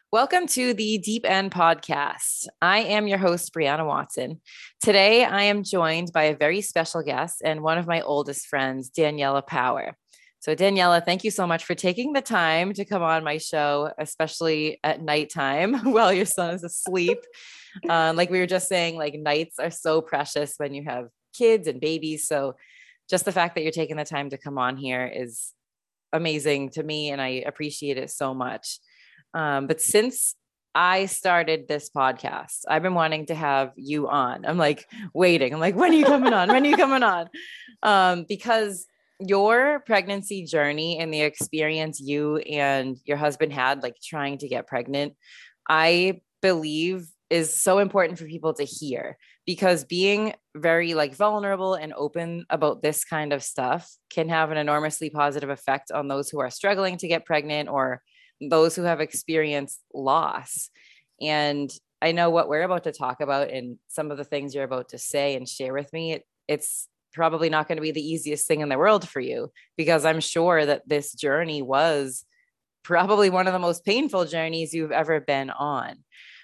Welcome to the Deep End Podcast. I am your host, Brianna Watson. Today, I am joined by a very special guest and one of my oldest friends, Daniela Power. So, Daniela, thank you so much for taking the time to come on my show, especially at nighttime while your son is asleep. Like we were just saying, like nights are so precious when you have kids and babies. So, just the fact that you're taking the time to come on here is amazing to me, and I appreciate it so much. But since I started this podcast, I've been wanting to have you on. I'm like waiting. I'm like, when are you coming on? When are you coming on? Because your pregnancy journey and the experience you and your husband had, like trying to get pregnant, I believe is so important for people to hear because being very like vulnerable and open about this kind of stuff can have an enormously positive effect on those who are struggling to get pregnant or those who have experienced loss. And I know what we're about to talk about and some of the things you're about to say and share with me. It's probably not going to be the easiest thing in the world for you because I'm sure that this journey was probably one of the most painful journeys you've ever been on.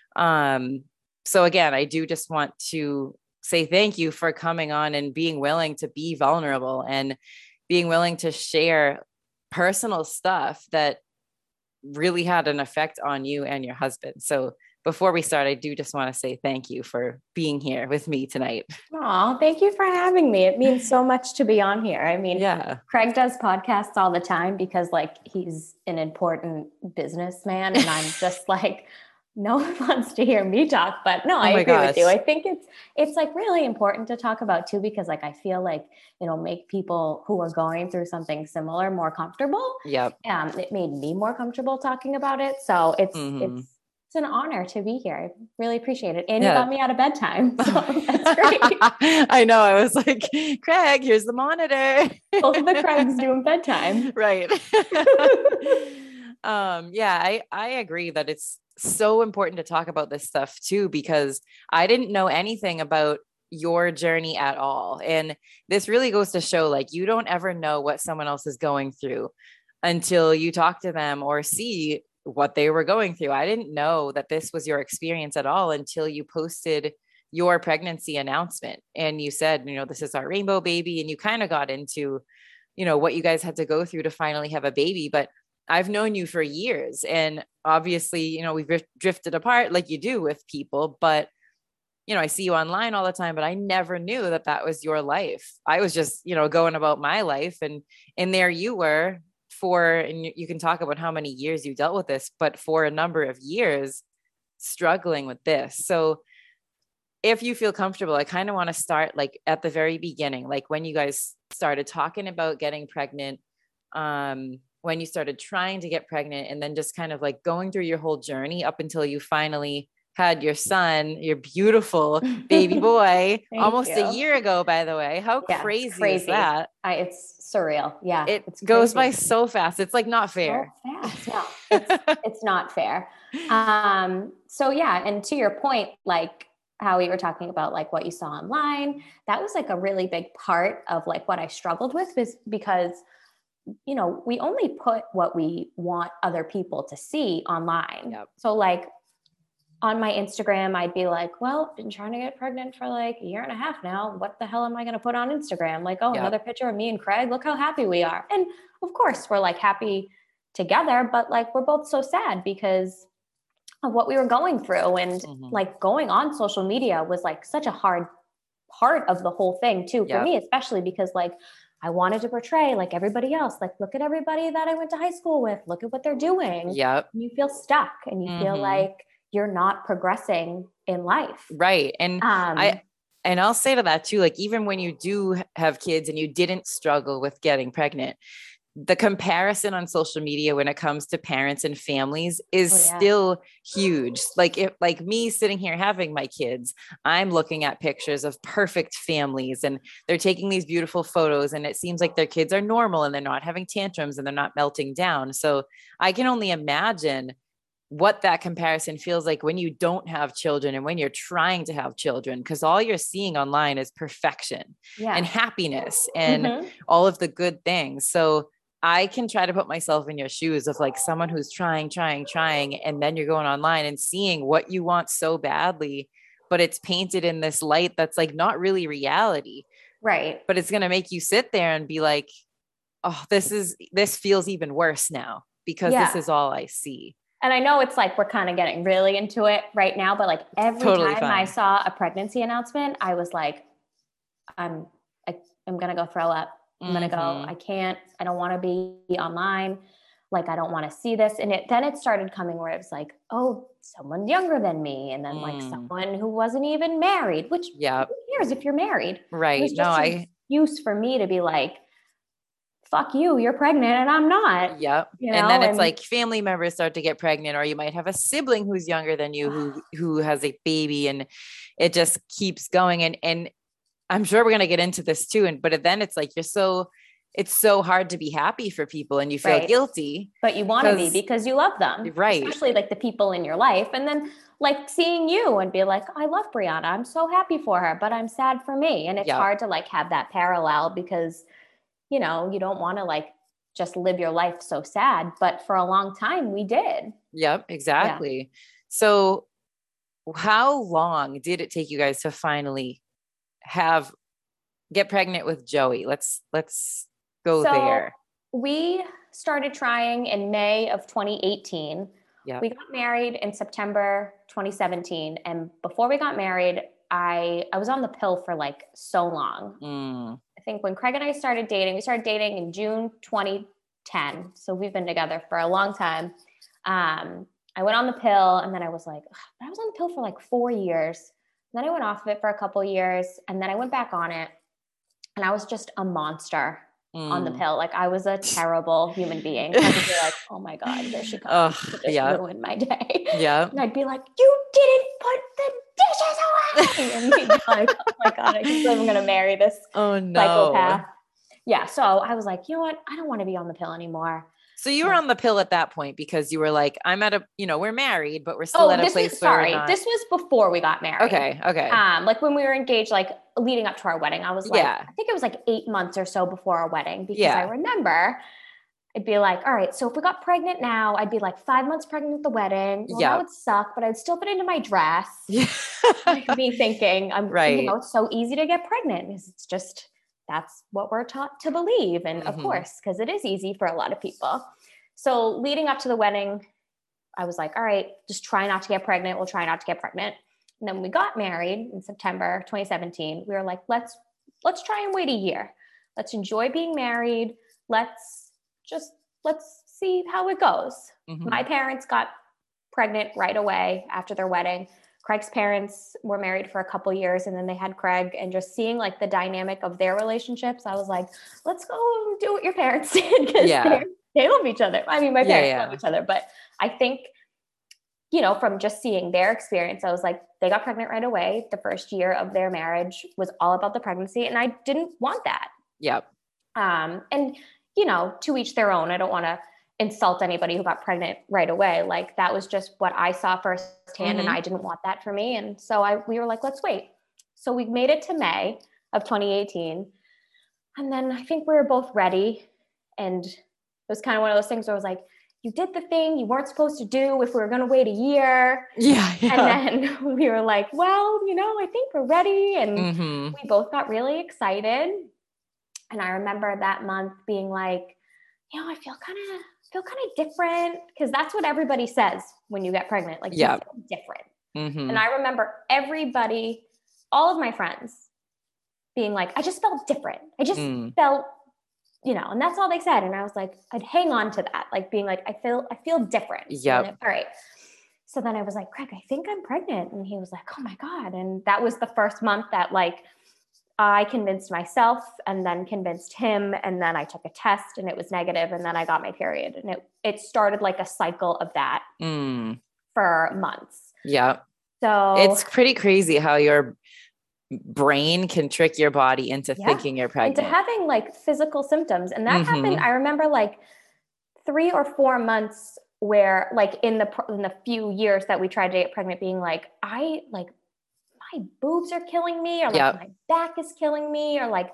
So again, I do just want to say thank you for coming on and being willing to be vulnerable and being willing to share personal stuff that really had an effect on you and your husband. So before we start, I do just want to say thank you for being here with me tonight. Oh, thank you for having me. It means so much to be on here. I mean, Yeah. Craig does podcasts all the time because like he's an important businessman and I'm just like, no one wants to hear me talk, but no, Oh I my agree with you. gosh. I think it's like really important to talk about too, because like I feel like it'll make people who are going through something similar more comfortable. Yep. It made me more comfortable talking about it. So Mm-hmm. it's an honor to be here. I really appreciate it. And you Yeah. got me out of bedtime. So that's great. I know. I was like, Craig, here's the monitor. Both of the Craigs doing bedtime. Right. Yeah, I agree that it's so important to talk about this stuff too, because I didn't know anything about your journey at all. And this really goes to show like you don't ever know what someone else is going through until you talk to them or see what they were going through. I didn't know that this was your experience at all until you posted your pregnancy announcement and you said, this is our rainbow baby. And you kind of got into, what you guys had to go through to finally have a baby. But I've known you for years. And obviously, we've drifted apart like you do with people. But, I see you online all the time, but I never knew that that was your life. I was just, going about my life. And there you were and you can talk about how many years you dealt with this, but for a number of years struggling with this. So if you feel comfortable, I kind of want to start like at the very beginning, like when you guys started talking about getting pregnant, when you started trying to get pregnant, and then just kind of like going through your whole journey up until you finally had your son, your beautiful baby boy, almost a year ago, by the way. How crazy is that? It's surreal. Yeah. It's goes by so fast. It's like not fair. So fast. No, it's not fair. So yeah. And to your point, like how we were talking about like what you saw online, that was like a really big part of like what I struggled with is because we only put what we want other people to see online. Yep. So like on my Instagram, I'd be like, well, been trying to get pregnant for like a year and a half now. What the hell am I going to put on Instagram? Like, oh, another picture of me and Craig. Look how happy we are. And of course, we're like happy together, but like we're both so sad because of what we were going through. And like going on social media was like such a hard part of the whole thing too, for me, especially because like I wanted to portray like everybody else, like, look at everybody that I went to high school with, look at what they're doing. Yep. And you feel stuck and you feel like you're not progressing in life. Right. And I'll say to that too, like, even when you do have kids and you didn't struggle with getting pregnant, the comparison on social media when it comes to parents and families is still huge. Like like me sitting here having my kids, I'm looking at pictures of perfect families and they're taking these beautiful photos and it seems like their kids are normal and they're not having tantrums and they're not melting down. So I can only imagine what that comparison feels like when you don't have children and when you're trying to have children, because all you're seeing online is perfection and happiness and all of the good things. So I can try to put myself in your shoes of like someone who's trying, and then you're going online and seeing what you want so badly, but it's painted in this light that's like not really reality. Right. But it's going to make you sit there and be like, oh, this feels even worse now because this is all I see. And I know it's like we're kind of getting really into it right now, but like every time I saw a pregnancy announcement, I was like, I'm going to go throw up. I'm going to go, I don't want to be online. Like, I don't want to see this. And then it started coming where it was like, oh, someone younger than me. And then like someone who wasn't even married, which who cares if you're married? Right. It was just an excuse for me to be like, fuck you, you're pregnant and I'm not. Yep. You know? And then it's like family members start to get pregnant, or you might have a sibling who's younger than you who has a baby, and it just keeps going. And I'm sure we're going to get into this too. But then it's like, it's so hard to be happy for people and you feel guilty. But you want to be because you love them. Right. Especially like the people in your life. And then like seeing you and be like, I love Brianna. I'm so happy for her, but I'm sad for me. And it's hard to like have that parallel because, you know, you don't want to like just live your life so sad. But for a long time we did. Yep, exactly. Yeah. So how long did it take you guys to finally get pregnant with Joey? Let's go there. We started trying in May of 2018. Yeah. We got married in September 2017. And before we got married, I was on the pill for like so long. I think when Craig and I started dating, we started dating in June 2010. So we've been together for a long time. I went on the pill and then I was like, I was on the pill for like 4 years. Then I went off of it for a couple of years and then I went back on it and I was just a monster on the pill. Like I was a terrible human being. I would be like, oh my God, here she comes. She just ruined my day. Yeah. And I'd be like, you didn't put the dishes away. And he'd be like, oh my God, I can't believe I'm going to marry this psychopath. Yeah. So I was like, you know what? I don't want to be on the pill anymore. So you were on the pill at that point because you were like, I'm at we're married, but we're still at a place where we're not. This was before we got married. Okay. Like when we were engaged, like leading up to our wedding, I was like, I think it was like 8 months or so before our wedding because I remember I'd be like, all right, so if we got pregnant now, I'd be like 5 months pregnant at the wedding. Well, that would suck, but I'd still fit into my dress. Like me thinking, it's so easy to get pregnant because it's just, that's what we're taught to believe. And of course, because it is easy for a lot of people. So leading up to the wedding, I was like, all right, just try not to get pregnant. We'll try not to get pregnant. And then when we got married in September 2017, we were like, let's try and wait a year. Let's enjoy being married. Let's see how it goes. My parents got pregnant right away after their wedding. Craig's parents were married for a couple years and then they had Craig, and just seeing like the dynamic of their relationships, I was like, let's go and do what your parents did because they love each other. I mean, my parents love each other, but I think, from just seeing their experience, I was like, they got pregnant right away. The first year of their marriage was all about the pregnancy and I didn't want that. Yep. And, to each their own. I don't want to insult anybody who got pregnant right away. Like that was just what I saw firsthand and I didn't want that for me. And so we were like, let's wait. So we made it to May of 2018. And then I think we were both ready. And it was kind of one of those things where I was like, you did the thing you weren't supposed to do if we were going to wait a year. Yeah. And then we were like, well, I think we're ready. And we both got really excited. And I remember that month being like, I feel kind of different, because that's what everybody says when you get pregnant. Like, you feel different. And I remember everybody, all of my friends being like, I just felt different. I just felt, and that's all they said. And I was like, I'd hang on to that, like being like, I feel different. Yeah. All right. So then I was like, Craig, I think I'm pregnant. And he was like, oh my God. And that was the first month that like, I convinced myself and then convinced him. And then I took a test and it was negative. And then I got my period. And it started like a cycle of that for months. Yeah. So it's pretty crazy how your brain can trick your body into thinking you're pregnant. Into having like physical symptoms. And that happened, I remember like 3 or 4 months where like in the few years that we tried to get pregnant, being like, my boobs are killing me, or like my back is killing me, or like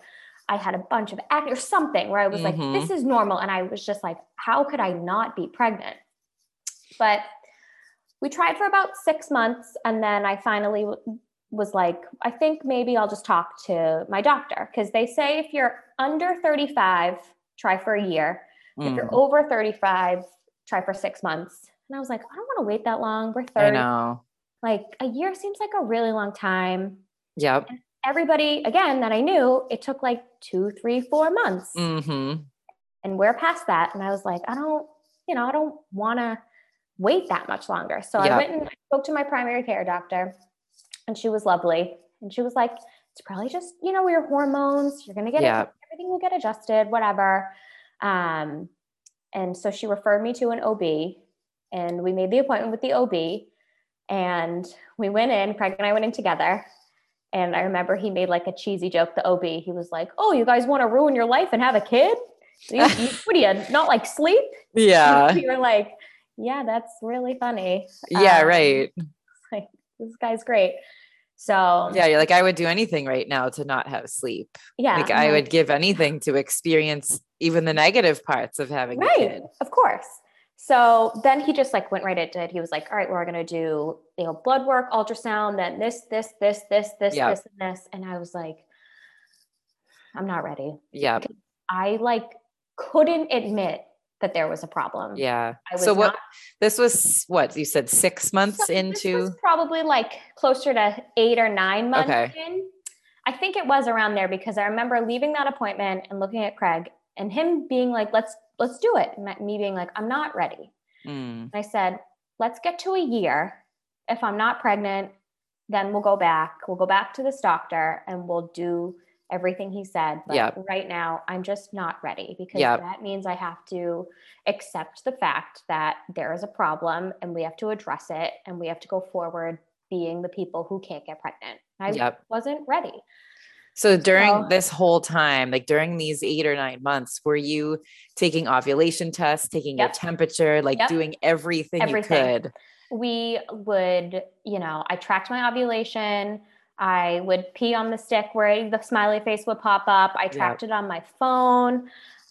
I had a bunch of acne or something where I was like, this is normal. And I was just like, how could I not be pregnant? But we tried for about 6 months. And then I finally was like, I think maybe I'll just talk to my doctor. Because they say if you're under 35, try for a year. If you're over 35, try for 6 months. And I was like, I don't want to wait that long. We're 30. I know. Like a year seems like a really long time. Yep. And everybody, again, that I knew, it took like 2, 3, 4 months. And we're past that. And I was like, I don't want to wait that much longer. So I went and spoke to my primary care doctor, and she was lovely. And she was like, it's probably just, your hormones. You're going to get everything will get adjusted, whatever. And so she referred me to an OB, and we made the appointment with the OB, and we went in, Craig and I went in together. And I remember he made like a cheesy joke, the OB. He was like, oh, you guys want to ruin your life and have a kid? What do you not like sleep? Yeah. You were like, yeah, that's really funny. Yeah, right. Like, this guy's great. So yeah, you're like, I would do anything right now to not have sleep. Yeah. Like I would give anything to experience even the negative parts of having a kid. Of course. So then he just like went right into it. He was like, all right, we're going to do, blood work, ultrasound, then this, and this. And I was like, I'm not ready. Yeah. I like couldn't admit that there was a problem. Yeah. So this was what you said, 6 months into? This was probably like closer to 8 or 9 months in. I think it was around there, because I remember leaving that appointment and looking at Craig and him being like, let's do it. And me being like, I'm not ready. And I said, let's get to a year. If I'm not pregnant, then we'll go back to this doctor and we'll do everything he said. But right now I'm just not ready, because that means I have to accept the fact that there is a problem and we have to address it, and we have to go forward being the people who can't get pregnant. I wasn't ready. So during this whole time, like during these 8 or 9 months, were you taking ovulation tests, taking your temperature, like doing everything you could? We would, I tracked my ovulation. I would pee on the stick where the smiley face would pop up. I tracked it on my phone.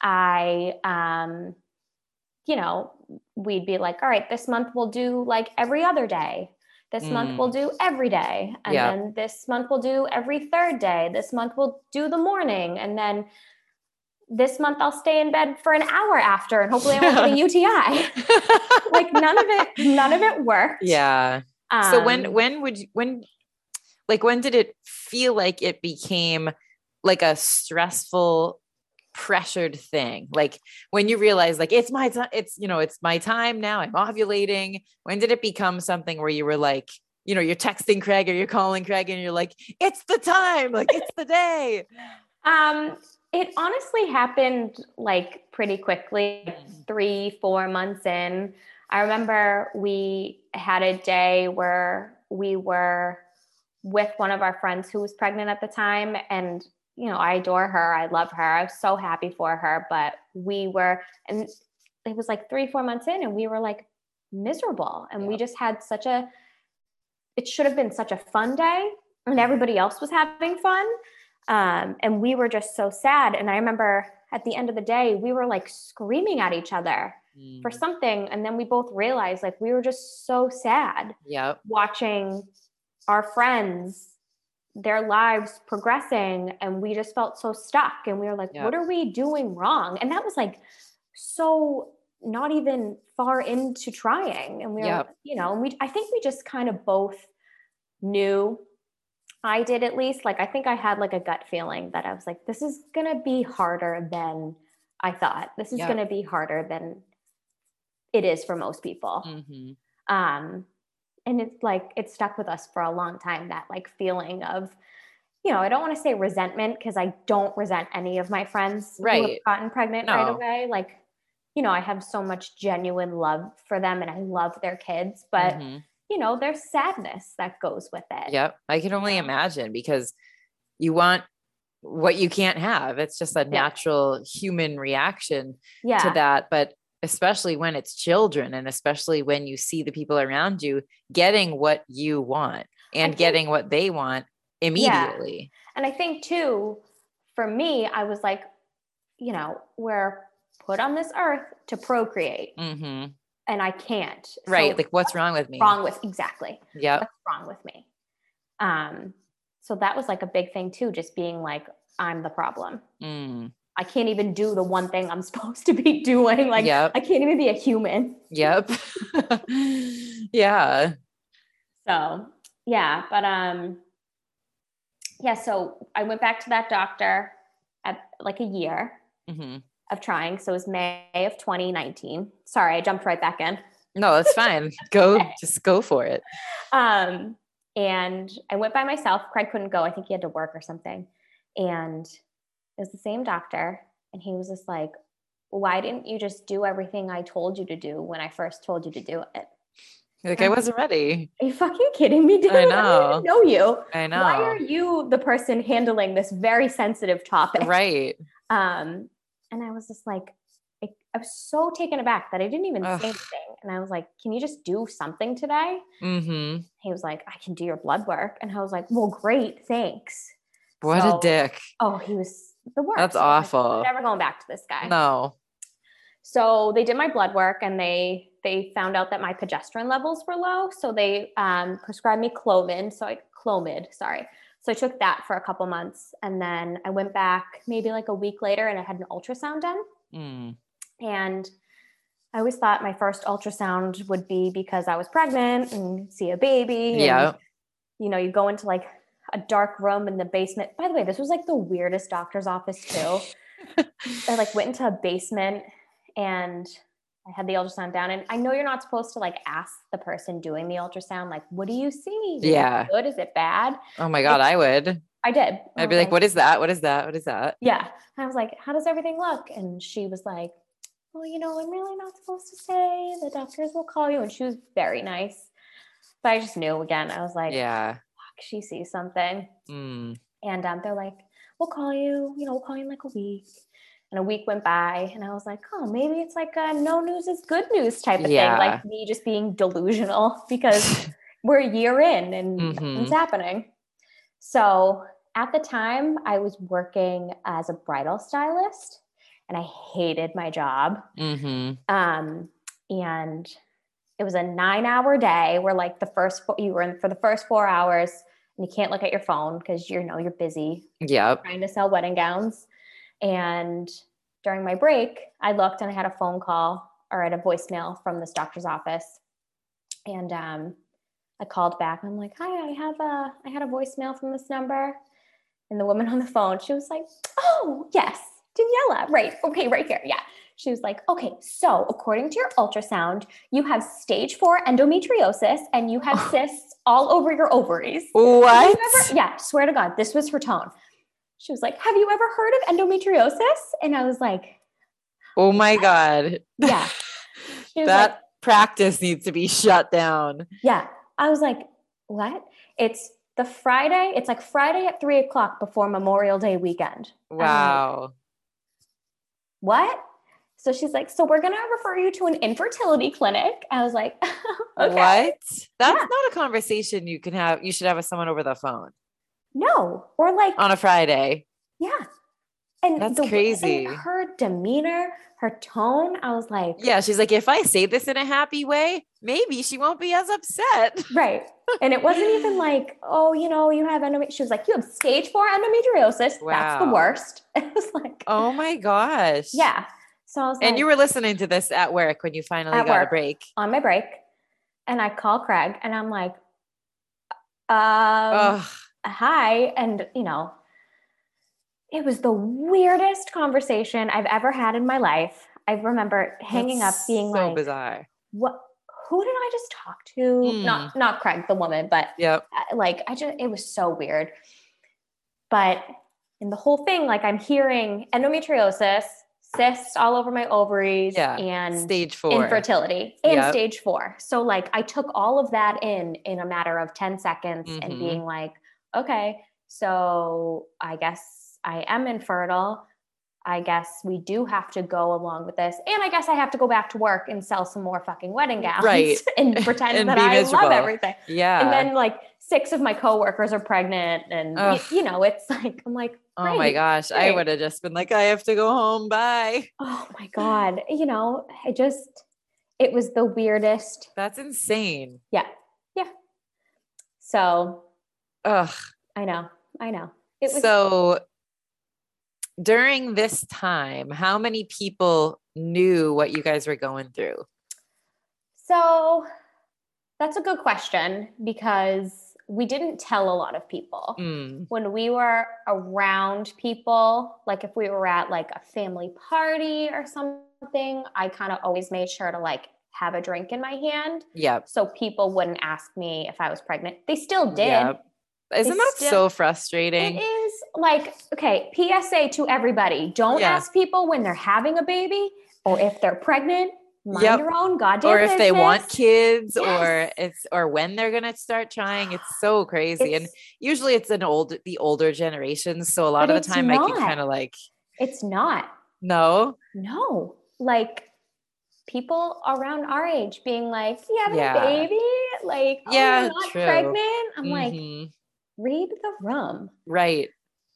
We'd be like, all right, this month we'll do like every other day. This month we'll do every day. And then this month we'll do every third day. This month we'll do the morning. And then this month I'll stay in bed for an hour after, and hopefully I won't get a UTI. Like none of it worked. Yeah. So when did it feel like it became like a stressful, pressured thing? Like when you realize like, it's my time, it's my time now, I'm ovulating. When did it become something where you were like, you're texting Craig or you're calling Craig and you're like, it's the time, like it's the day? It honestly happened like pretty quickly, 3-4 months in. I remember we had a day where we were with one of our friends who was pregnant at the time. And, I adore her. I love her. I was so happy for her, but and it was like 3-4 months in, and we were like miserable. And we just had it should have been such a fun day, and everybody else was having fun. And we were just so sad. And I remember at the end of the day, we were like screaming at each other for something. And then we both realized like we were just so sad watching our friends, their lives progressing. And we just felt so stuck. And we were like, what are we doing wrong? And that was like, so not even far into trying. And we were, I think we just kind of both knew. I did, at least. Like, I think I had like a gut feeling that I was like, this is going to be harder than I thought. This is going to be harder than it is for most people. And it's like, it stuck with us for a long time, that like feeling of, I don't want to say resentment, because I don't resent any of my friends who have gotten pregnant right away. Like, I have so much genuine love for them, and I love their kids, but there's sadness that goes with it. Yep. I can only imagine, because you want what you can't have. It's just a natural human reaction to that. But especially when it's children, and especially when you see the people around you getting what you want and getting what they want immediately. And I think too, for me, I was like, we're put on this earth to procreate. Mm-hmm. And I can't. Right. So like, what's wrong with me? Exactly. Yep. What's wrong with me? So that was like a big thing too, just being like, I'm the problem. I can't even do the one thing I'm supposed to be doing. Like, yep. I can't even be a human. Yep. yeah. So yeah, but yeah, so I went back to that doctor at like a year of trying. So it was May of 2019. Sorry, I jumped right back in. No, that's fine. Just go for it. And I went by myself. Craig couldn't go. I think he had to work or something. And it was the same doctor. And he was just like, why didn't you just do everything I told you to do when I first told you to do it? Like, I wasn't ready. Are you fucking kidding me, dude? I know. I don't even know you. I know. Why are you the person handling this very sensitive topic? Right. And I was just like, I was so taken aback that I didn't even say anything. And I was like, can you just do something today? Mm-hmm. He was like, I can do your blood work. And I was like, well, great. Thanks. What a dick. Oh, he was the worst. That's awful. Like, I'm never going back to this guy. No. So they did my blood work and they found out that my progesterone levels were low. So they prescribed me Clomid. So I took that for a couple months. And then I went back maybe like a week later and I had an ultrasound done. And I always thought my first ultrasound would be because I was pregnant and see a baby. Yeah. And, you go into like a dark room in the basement. By the way, this was like the weirdest doctor's office too. I like went into a basement and I had the ultrasound down. And I know you're not supposed to like ask the person doing the ultrasound, like, what do you see? Is it good? Is it bad? Oh my God, I would. I did. I'd be like, what is that? What is that? What is that? Yeah. And I was like, how does everything look? And she was like, well, I'm really not supposed to say. The doctors will call you. And she was very nice. But I just knew again. I was like, yeah, fuck, she sees something. And they're like, we'll call you, we'll call you in like a week. And a week went by and I was like, oh, maybe it's like a no news is good news type of thing. Like me just being delusional because we're a year in and nothing's happening. So at the time I was working as a bridal stylist and I hated my job. And it was a 9-hour day where like you were in for the first 4 hours and you can't look at your phone because you're busy trying to sell wedding gowns. And during my break, I looked and I had a phone call or I had a voicemail from this doctor's office. And I called back and I'm like, hi, I had a voicemail from this number. And the woman on the phone, she was like, oh, yes, Daniela. Right. Okay, right here. Yeah. She was like, okay, so according to your ultrasound, you have stage 4 endometriosis and you have cysts all over your ovaries. What? Yeah, swear to God, this was her tone. She was like, have you ever heard of endometriosis? And I was like, oh my God. Yeah. That practice needs to be shut down. Yeah. I was like, what? It's Friday at 3:00 before Memorial Day weekend. Wow. Like, what? So she's like, so we're going to refer you to an infertility clinic. I was like, okay. What? That's not a conversation you can have. You should have with someone over the phone. No. Or like on a Friday. Yeah. And that's crazy. And her demeanor, her tone, I was like, yeah, she's like, if I say this in a happy way, maybe she won't be as upset. Right. And it wasn't even like, oh, you have endometriosis. She was like, you have stage 4 endometriosis. Wow. That's the worst. It was like, oh my gosh. Yeah. So I was like, and you were listening to this at work when you finally got a break. On my break. And I call Craig and I'm like, hi. And, it was the weirdest conversation I've ever had in my life. I remember hanging up being so bizarre. What? Who did I just talk to? Not Craig, the woman, but it was so weird. But in the whole thing, like I'm hearing endometriosis, cysts all over my ovaries, and stage 4 infertility and stage 4. So like I took all of that in a matter of 10 seconds and being like, okay, so I guess I am infertile. I guess we do have to go along with this. And I guess I have to go back to work and sell some more fucking wedding gowns Right. and pretend And that be I miserable. love everything. Yeah. And then like 6 of my coworkers are pregnant and you know, it's like, I'm like, oh my gosh, I would have just been like, I have to go home. Bye. Oh my God. You know, it was the weirdest. That's insane. Yeah. Yeah. So, ugh. I know. It was so during this time, how many people knew what you guys were going through? So that's a good question because we didn't tell a lot of people. When we were around people, like if we were at like a family party or something, I kind of always made sure to like have a drink in my hand. Yep. So people wouldn't ask me if I was pregnant. They still did. Yep. Isn't that so frustrating? It is. Like, okay, PSA to everybody. Don't ask people when they're having a baby or if they're pregnant. Mind your own goddamn or if business. they want kids or when they're gonna start trying. It's so crazy. And usually it's the older generations. So a lot of the time I can kind of like, it's not. No. Like people around our age being like, you having a baby? Like, you're not pregnant? I'm like, read the room. Right.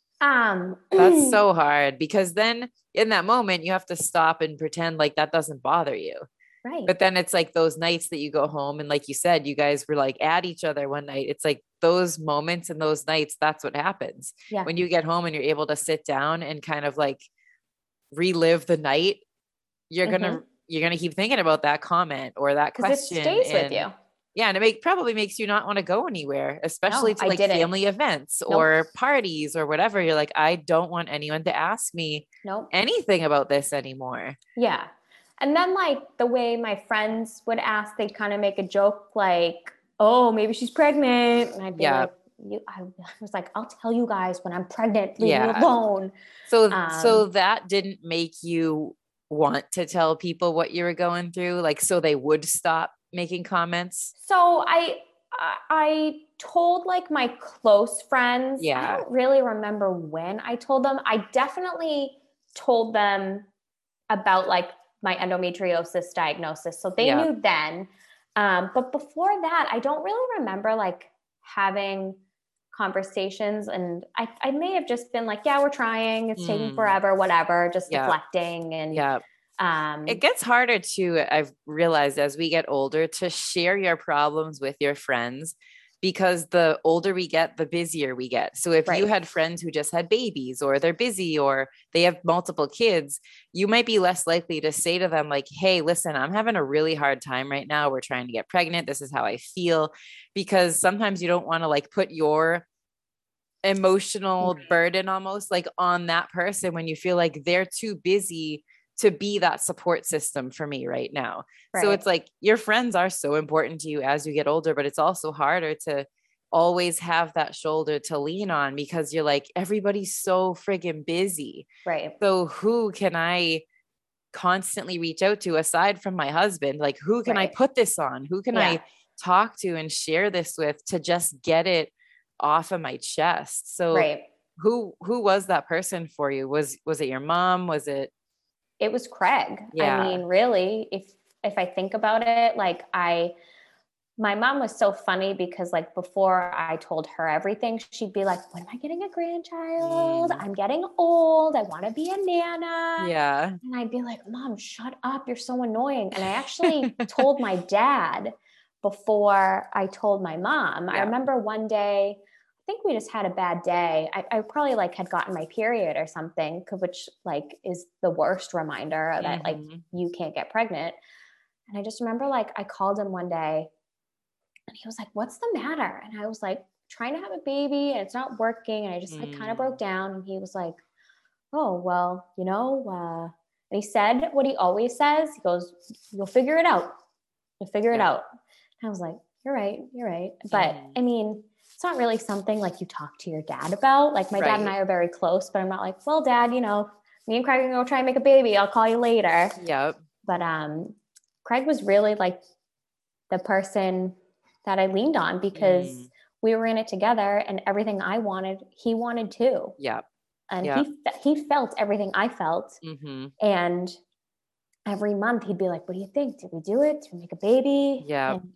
That's so hard because then in that moment you have to stop and pretend like that doesn't bother you. Right. But then it's like those nights that you go home and like you said, you guys were like at each other one night. It's like those moments and those nights, that's what happens. Yeah. When you get home and you're able to sit down and kind of like relive the night, you're going to keep thinking about that comment or that question. It stays with you. Yeah. And it probably makes you not want to go anywhere, especially to like family events or parties or whatever. You're like, I don't want anyone to ask me anything about this anymore. Yeah. And then like the way my friends would ask, they'd kind of make a joke like, oh, maybe she's pregnant. And I'd be like, I was like, I'll tell you guys when I'm pregnant, leave me alone. So that didn't make you want to tell people what you were going through? Like, so they would stop making comments? So I told like my close friends. I don't really remember when I told them. I definitely told them about like my endometriosis diagnosis. So they knew then. But before that, I don't really remember like having conversations. And I may have just been like, yeah, we're trying. It's taking forever, whatever, just deflecting. And it gets harder too, I've realized as we get older, to share your problems with your friends, because the older we get, the busier we get. So if you had friends who just had babies or they're busy or they have multiple kids, you might be less likely to say to them like, hey, listen, I'm having a really hard time right now. We're trying to get pregnant. This is how I feel. Because sometimes you don't want to like put your emotional burden almost like on that person when you feel like they're too busy to be that support system for me right now. So it's like your friends are so important to you as you get older, but it's also harder to always have that shoulder to lean on because you're like, everybody's so friggin' busy. Right. So who can I constantly reach out to aside from my husband? Like, who can I put this on? Who can I talk to and share this with to just get it off of my chest? So who was that person for you? Was it your mom? Was it? It was Craig. I mean, really, if I think about it, like my mom was so funny because like before I told her everything, she'd be like, when am I getting a grandchild? I'm getting old. I want to be a nana. Yeah. And I'd be like, Mom, shut up. You're so annoying. And I actually told my dad before I told my mom. I remember one day, I think we just had a bad day. I probably like had gotten my period or something, which like is the worst reminder that like you can't get pregnant. And I just remember like I called him one day and he was like, what's the matter? And I was like, trying to have a baby and it's not working. And I just like kind of broke down. And he was like, oh, well, you know, and he said what he always says. He goes, you'll figure it out. You'll figure it out. And I was like, you're right. But I mean, it's not really something like you talk to your dad about. Like my dad and I are very close, but I'm not like, well, Dad, you know, me and Craig are going to try and make a baby. I'll call you later. Yep. But Craig was really like the person that I leaned on because we were in it together and everything I wanted, he wanted too. Yep. And Yep. he felt everything I felt. Mm-hmm. And every month he'd be like, what do you think? Did we do it? Did we make a baby? Yeah. And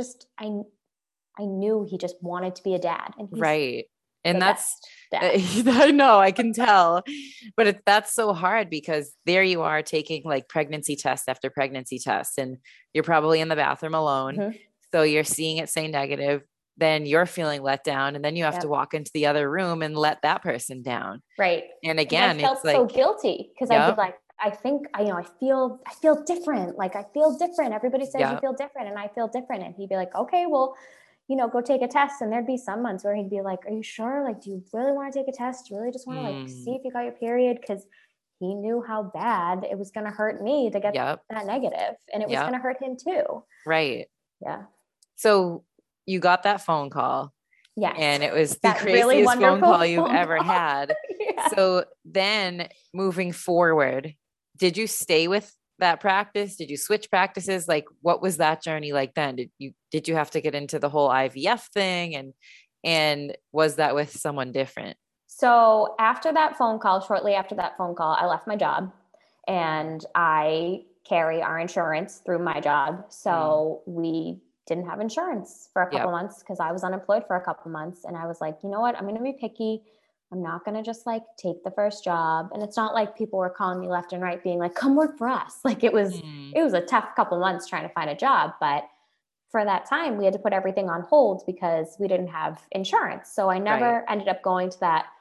I knew he just wanted to be a dad. And he's Right. And that's, dad. I know, I can tell, but that's so hard because there you are taking like pregnancy test after pregnancy test, and you're probably in the bathroom alone. Mm-hmm. So you're seeing it say negative, then you're feeling let down, and then you have to walk into the other room and let that person down. Right. And again, I felt it's like, so guilty because I'd be like, I think, I feel different. Like I feel different. Everybody says you feel different and I feel different. And he'd be like, okay, well, go take a test. And there'd be some months where he'd be like, are you sure? Like, do you really want to take a test? Do you really just want to like see if you got your period? Cause he knew how bad it was going to hurt me to get that negative, and it was going to hurt him too. Right. Yeah. So you got that phone call. Yes. And it was the craziest phone call you've ever had. Yeah. So then moving forward, did you stay with that practice? Did you switch practices? Like, what was that journey like then? Did you have to get into the whole IVF thing? And was that with someone different? So after that phone call, shortly after that phone call, I left my job, and I carry our insurance through my job. So we didn't have insurance for a couple months because I was unemployed for a couple months. And I was like, you know what? I'm going to be picky. I'm not going to just like take the first job. And it's not like people were calling me left and right being like, come work for us. Like it was a tough couple months trying to find a job. But for that time, we had to put everything on hold because we didn't have insurance. So I never ended up going to that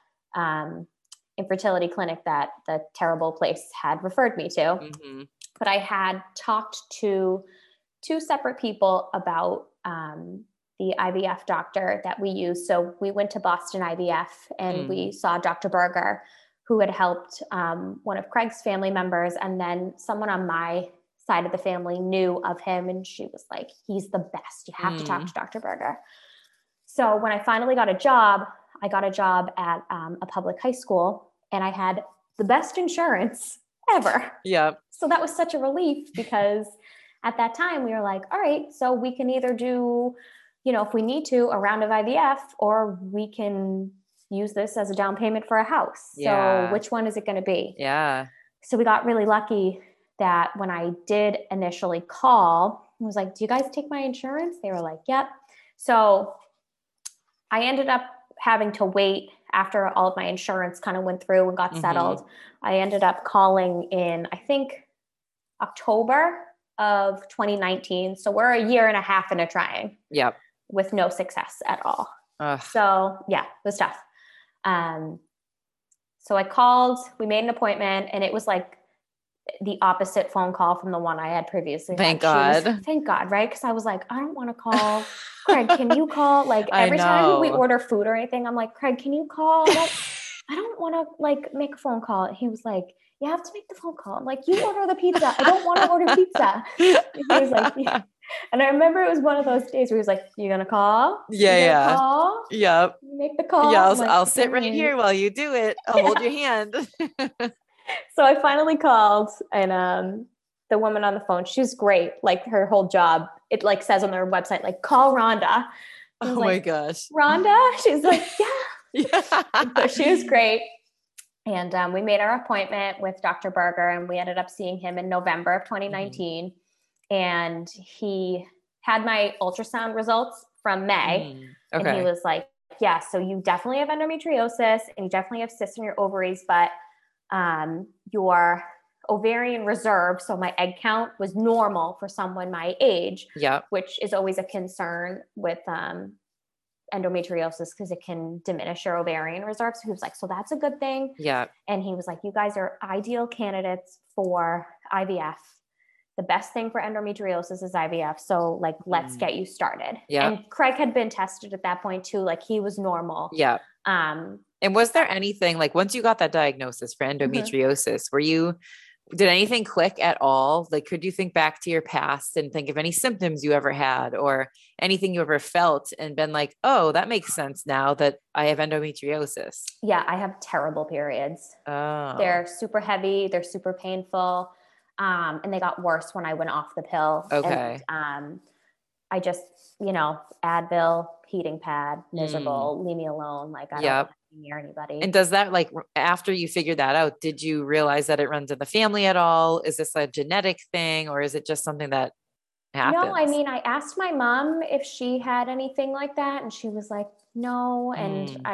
infertility clinic that the terrible place had referred me to. Mm-hmm. But I had talked to 2 separate people about the IVF doctor that we use. So we went to Boston IVF and we saw Dr. Berger, who had helped one of Craig's family members. And then someone on my side of the family knew of him. And she was like, he's the best. You have to talk to Dr. Berger. So when I finally got a job, I got a job at a public high school, and I had the best insurance ever. Yeah. So that was such a relief because at that time we were like, all right, so we can either do, if we need to, a round of IVF, or we can use this as a down payment for a house. So which one is it going to be? Yeah. So we got really lucky that when I did initially call, I was like, do you guys take my insurance? They were like, yep. So I ended up having to wait after all of my insurance kind of went through and got settled. I ended up calling in, I think, October of 2019. So we're a year and a half into trying. Yep. With no success at all. Ugh. So yeah, it was tough. So I called, we made an appointment, and it was like the opposite phone call from the one I had previously. Thank God. Thank God, right? Because I was like, I don't want to call. Craig, can you call? Like every time we order food or anything, I'm like, Craig, can you call? I don't want to like make a phone call. He was like, you have to make the phone call. I'm like, you order the pizza. I don't want to order pizza. He was like, yeah. And I remember it was one of those days where he was like, you going to call? Yeah. Call? Yep. Make the call. Yeah. Like, I'll sit right here while you do it. I'll hold your hand. So I finally called, and the woman on the phone, she's great. Like her whole job, it like says on their website, like call Rhonda. Oh my gosh. Rhonda? She's like, yeah. Yeah. So she was great. And we made our appointment with Dr. Berger, and we ended up seeing him in November of 2019. And he had my ultrasound results from May. Okay. And he was like, yeah, so you definitely have endometriosis and you definitely have cysts in your ovaries, but your ovarian reserve, so my egg count, was normal for someone my age, which is always a concern with endometriosis because it can diminish your ovarian reserve. So he was like, so that's a good thing. Yeah. And he was like, you guys are ideal candidates for IVF. The best thing for endometriosis is IVF. So like, let's get you started. Yeah. And Craig had been tested at that point too. Like he was normal. Yeah. And was there anything like, once you got that diagnosis for endometriosis, did anything click at all? Like, could you think back to your past and think of any symptoms you ever had or anything you ever felt and been like, oh, that makes sense now that I have endometriosis? Yeah. I have terrible periods. Oh. They're super heavy. They're super painful. And they got worse when I went off the pill. Okay. And, I just, Advil, heating pad, miserable, leave me alone. Like, I near anybody. And does that, like, after you figured that out, did you realize that it runs in the family at all? Is this a genetic thing, or is it just something that No, I happens? mean, I asked my mom if she had anything like that, and she was like, no. And Mm,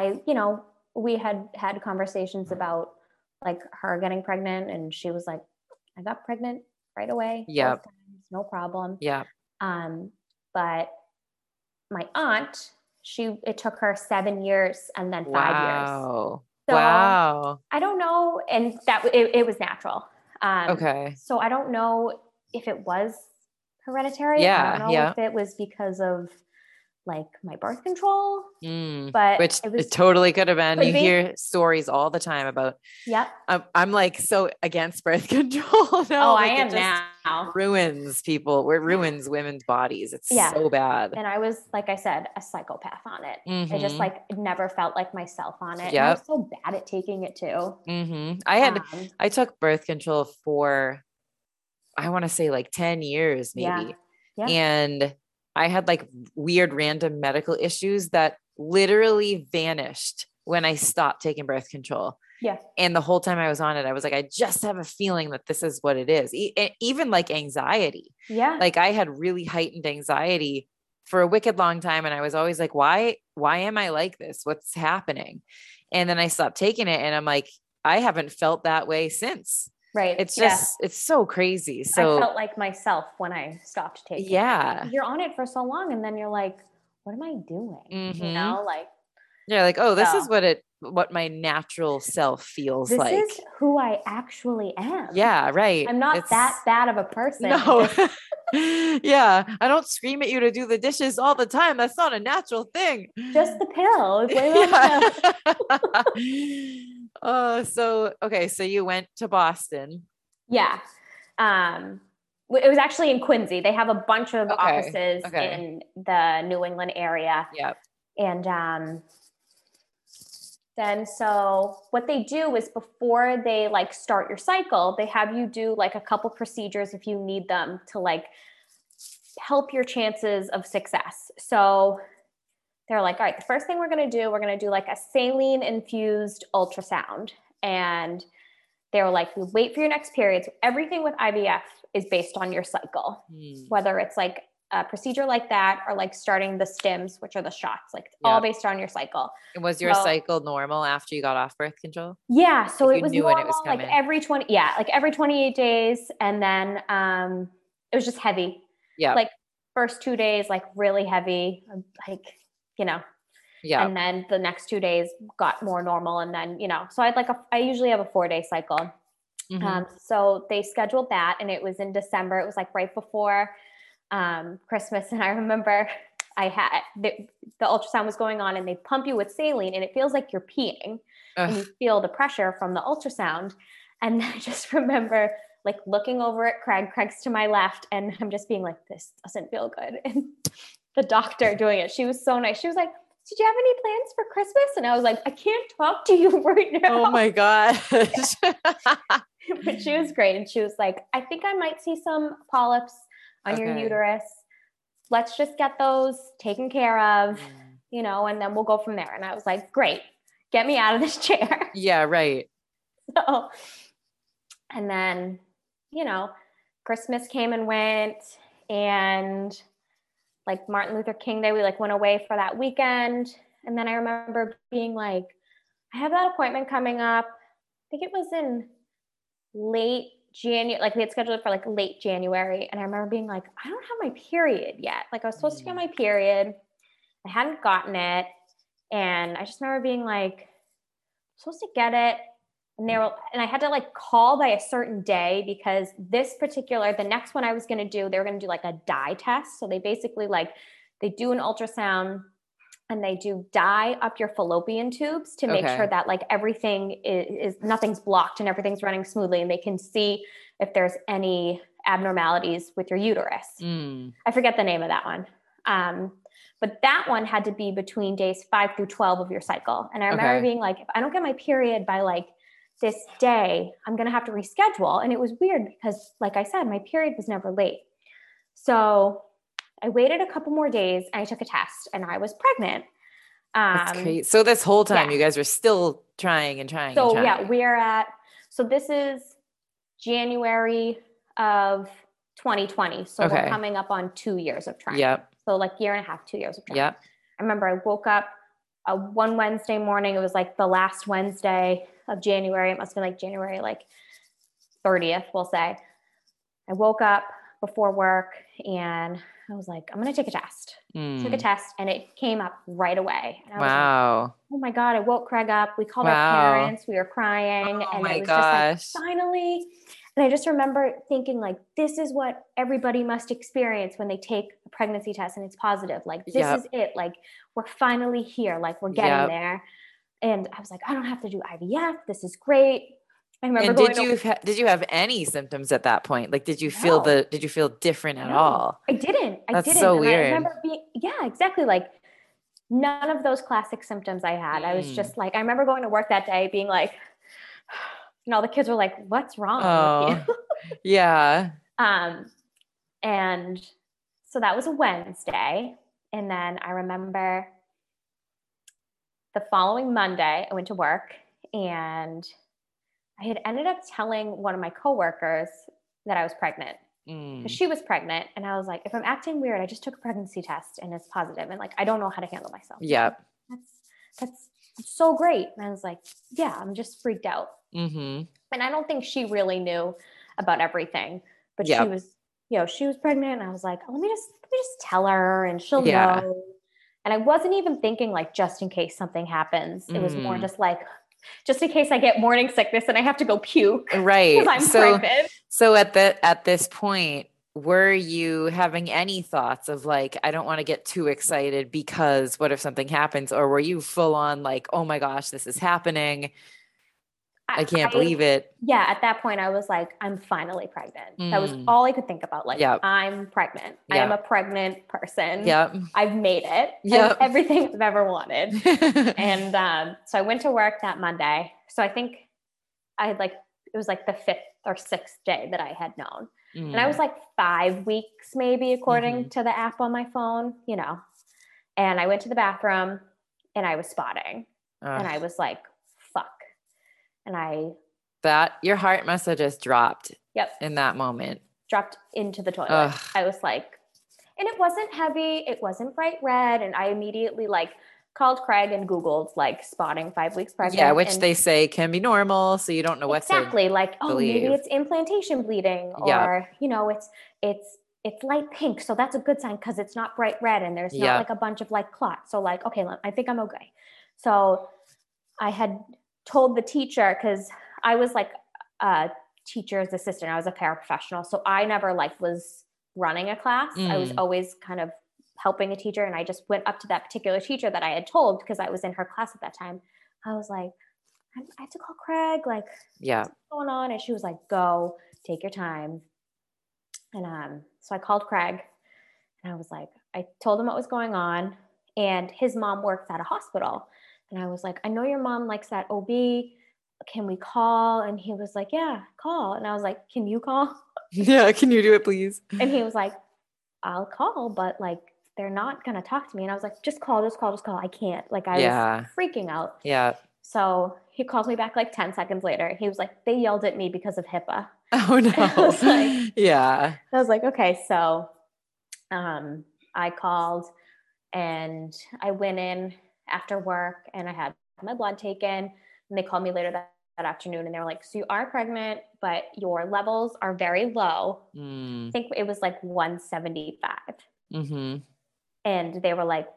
we had had conversations about like her getting pregnant, and she was like, I got pregnant right away, both yep. times, no problem. Yep. Um, but my aunt, it took her 7 years and then 5 years. Wow. So Wow. I don't know, and it was natural. Okay. So I don't know if it was hereditary. I don't Yeah. know if Yeah. it was because of like my birth control, Mm, but which it it was totally could have been. could You be. hear stories all the time about, Yep. I'm like so against birth control Oh, now. I Like, it am just now. ruins people. It ruins women's bodies. It's Yeah. so bad. And I was, like I said, a psychopath on it. I just Mm-hmm. like never felt like myself on it. And I was Yep. so bad at taking it too. Mm-hmm. Um, I took birth control for, I want to say, like 10 years yeah. maybe. Yeah. And I had like weird random medical issues that literally vanished when I stopped taking birth control. Yeah. And the whole time I was on it, I was like, I just have a feeling that this is what it is. Even like anxiety. Yeah. Like, I had really heightened anxiety for a wicked long time. And I was always like, why am I like this? What's happening? And then I stopped taking it, and I'm like, I haven't felt that way since. Right. It's Yeah. just, it's so crazy. I So felt like myself when I stopped taking it. yeah. You're on it for so long, and then you're like, what am I doing? Mm-hmm. Like, Yeah. Like, oh, this so is what my natural self feels this like. is who I actually am. Yeah. Right. I'm not that It's bad of a person. no. Yeah. I don't scream at you to do the dishes all the time. That's not a natural thing. Just the pill. Blame it on the pill. Yeah. So okay, so you went to Boston. Yeah. It was actually in Quincy. They have a bunch of Okay. offices Okay. in the New England area. Yep. And then so what they do is before they like start your cycle, they have you do like a couple procedures if you need them to like help your chances of success. So they're like, all right, the first thing we're going to do like a saline infused ultrasound. And they were like, we wait for your next period. So everything with IVF is based on your cycle, whether it's like a procedure like that or like starting the stims, which are the shots, like all based on your cycle. And was your cycle normal after you got off birth control? Yeah. So like it was normal, it was like every 28 days. And then it was just heavy. Yeah. Like first 2 days, like really heavy, like, yeah. And then the next 2 days got more normal. And then, so I usually have a 4-day cycle. Mm-hmm. So they scheduled that, and it was in December. It was like right before Christmas. And I remember I had the ultrasound was going on, and they pump you with saline, and it feels like you're peeing. Ugh. And you feel the pressure from the ultrasound. And I just remember like looking over at Craig. Craig's to my left, and I'm just being like, this doesn't feel good. And the doctor doing it, she was so nice. She was like, did you have any plans for Christmas? And I was like, I can't talk to you right now. Oh my gosh. But she was great. And she was like, I think I might see some polyps on your uterus. Let's just get those taken care of, and then we'll go from there. And I was like, great, get me out of this chair. Yeah, right. So, and then, Christmas came and went, and like Martin Luther King Day, we like went away for that weekend. And then I remember being like, I have that appointment coming up. I think it was in late January, like we had scheduled it for like late January. And I remember being like, I don't have my period yet. Like I was supposed to get my period. I hadn't gotten it. And I just remember being like, I'm supposed to get it. And I had to like call by a certain day, because the next one I was going to do, they were going to do like a dye test. So they basically they do an ultrasound, and they do dye up your fallopian tubes to make sure that like everything is nothing's blocked and everything's running smoothly, and they can see if there's any abnormalities with your uterus. I forget the name of that one. But that one had to be between days 5 through 12 of your cycle. And I remember being like, if I don't get my period by like this day, I'm going to have to reschedule. And it was weird because, like I said, my period was never late. So I waited a couple more days, and I took a test, and I was pregnant. That's crazy. So this whole time yeah. you guys were still trying and trying and So trying. yeah, so this is January of 2020. So we're coming up on 2 years of trying. Yep. So like year and a half, 2 years of trying. Yep. I remember I woke up one Wednesday morning. It was like the last Wednesday of January. It must have been like January like 30th, we'll say. I woke up before work and I was like, I'm going to take a test. Took a test and it came up right away. And I was like, oh my God, I woke Craig up. We called our parents. We were crying. And it was just like, finally. And I just remember thinking like, this is what everybody must experience when they take a pregnancy test and it's positive. Like, this is it. Like, we're finally here. Like, we're getting there. And I was like, I don't have to do IVF. This is great. I remember did you have any symptoms at that point? Like, did you feel different at all? I didn't. That's so weird. I remember exactly. Like, none of those classic symptoms I had. I was just like, I remember going to work that day being like, all the kids were like, what's wrong with you? Yeah. And so that was a Wednesday. And then I remember the following Monday, I went to work and I had ended up telling one of my coworkers that I was pregnant. Because she was pregnant. And I was like, if I'm acting weird, I just took a pregnancy test and it's positive. And like, I don't know how to handle myself. Yeah. That's so great. And I was like, yeah, I'm just freaked out. And I don't think she really knew about everything, but she was, she was pregnant. And I was like, let me just tell her and she'll know. And I wasn't even thinking like, just in case something happens. It was more just like, just in case I get morning sickness and I have to go puke. Right. Because I'm pregnant. So at this point, were you having any thoughts of like, I don't want to get too excited because what if something happens? Or were you full on like, oh my gosh, this is happening. I can't believe it. Yeah. At that point I was like, I'm finally pregnant. That was all I could think about. Like, I'm pregnant. I am a pregnant person. I've made it. Everything I've ever wanted. And so I went to work that Monday. So I think I had it was like the 5th or 6th day that I had known. And I was like 5 weeks, maybe, according to the app on my phone, and I went to the bathroom and I was spotting and I was like, fuck. And your heart must have just dropped in that moment. Dropped into the toilet. I was like, and it wasn't heavy. It wasn't bright red. And I immediately called Craig and Googled spotting 5 weeks pregnant. Yeah, which they say can be normal. So you don't know what exactly. Maybe it's implantation bleeding or, it's light pink. So that's a good sign because it's not bright red and there's not a bunch of clots. So okay, I think I'm okay. So I had told the teacher, because I was a teacher's assistant. I was a paraprofessional. So I never was running a class. I was always kind of helping a teacher. And I just went up to that particular teacher that I had told, because I was in her class at that time. I was like, I have to call Craig. What's going on? And she was like, go, take your time. And so I called Craig and I was like, I told him what was going on. And his mom works at a hospital. And I was like, I know your mom likes that OB. Can we call? And he was like, yeah, call. And I was like, can you call? Yeah, can you do it, please? And he was like, I'll call, but they're not going to talk to me. And I was like, just call. I can't. I was freaking out. Yeah. So he calls me back 10 seconds later. He was like, they yelled at me because of HIPAA. Oh no. I was like, yeah. I was like, okay. So I called and I went in after work and I had my blood taken, and they called me later that afternoon and they were like, so you are pregnant, but your levels are very low. I think it was 175. And they were like,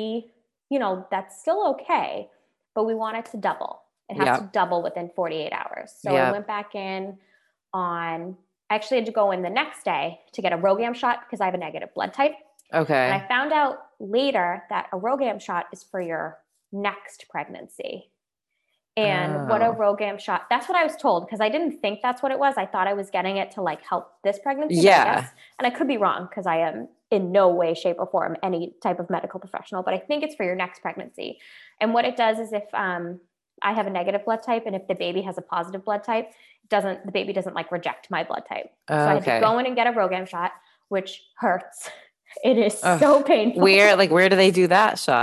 that's still okay, but we want it to double. It has to double within 48 hours. So I went back in I actually had to go in the next day to get a RhoGAM shot because I have a negative blood type. Okay. And I found out later that a RhoGAM shot is for your next pregnancy. And what a RhoGAM shot, that's what I was told, because I didn't think that's what it was. I thought I was getting it to help this pregnancy. Yeah. And I could be wrong because I am in no way, shape, or form any type of medical professional, but I think it's for your next pregnancy. And what it does is if I have a negative blood type and if the baby has a positive blood type, the baby doesn't reject my blood type. So I had to go in and get a RhoGAM shot, which hurts. It is so painful. Where do they do that shot?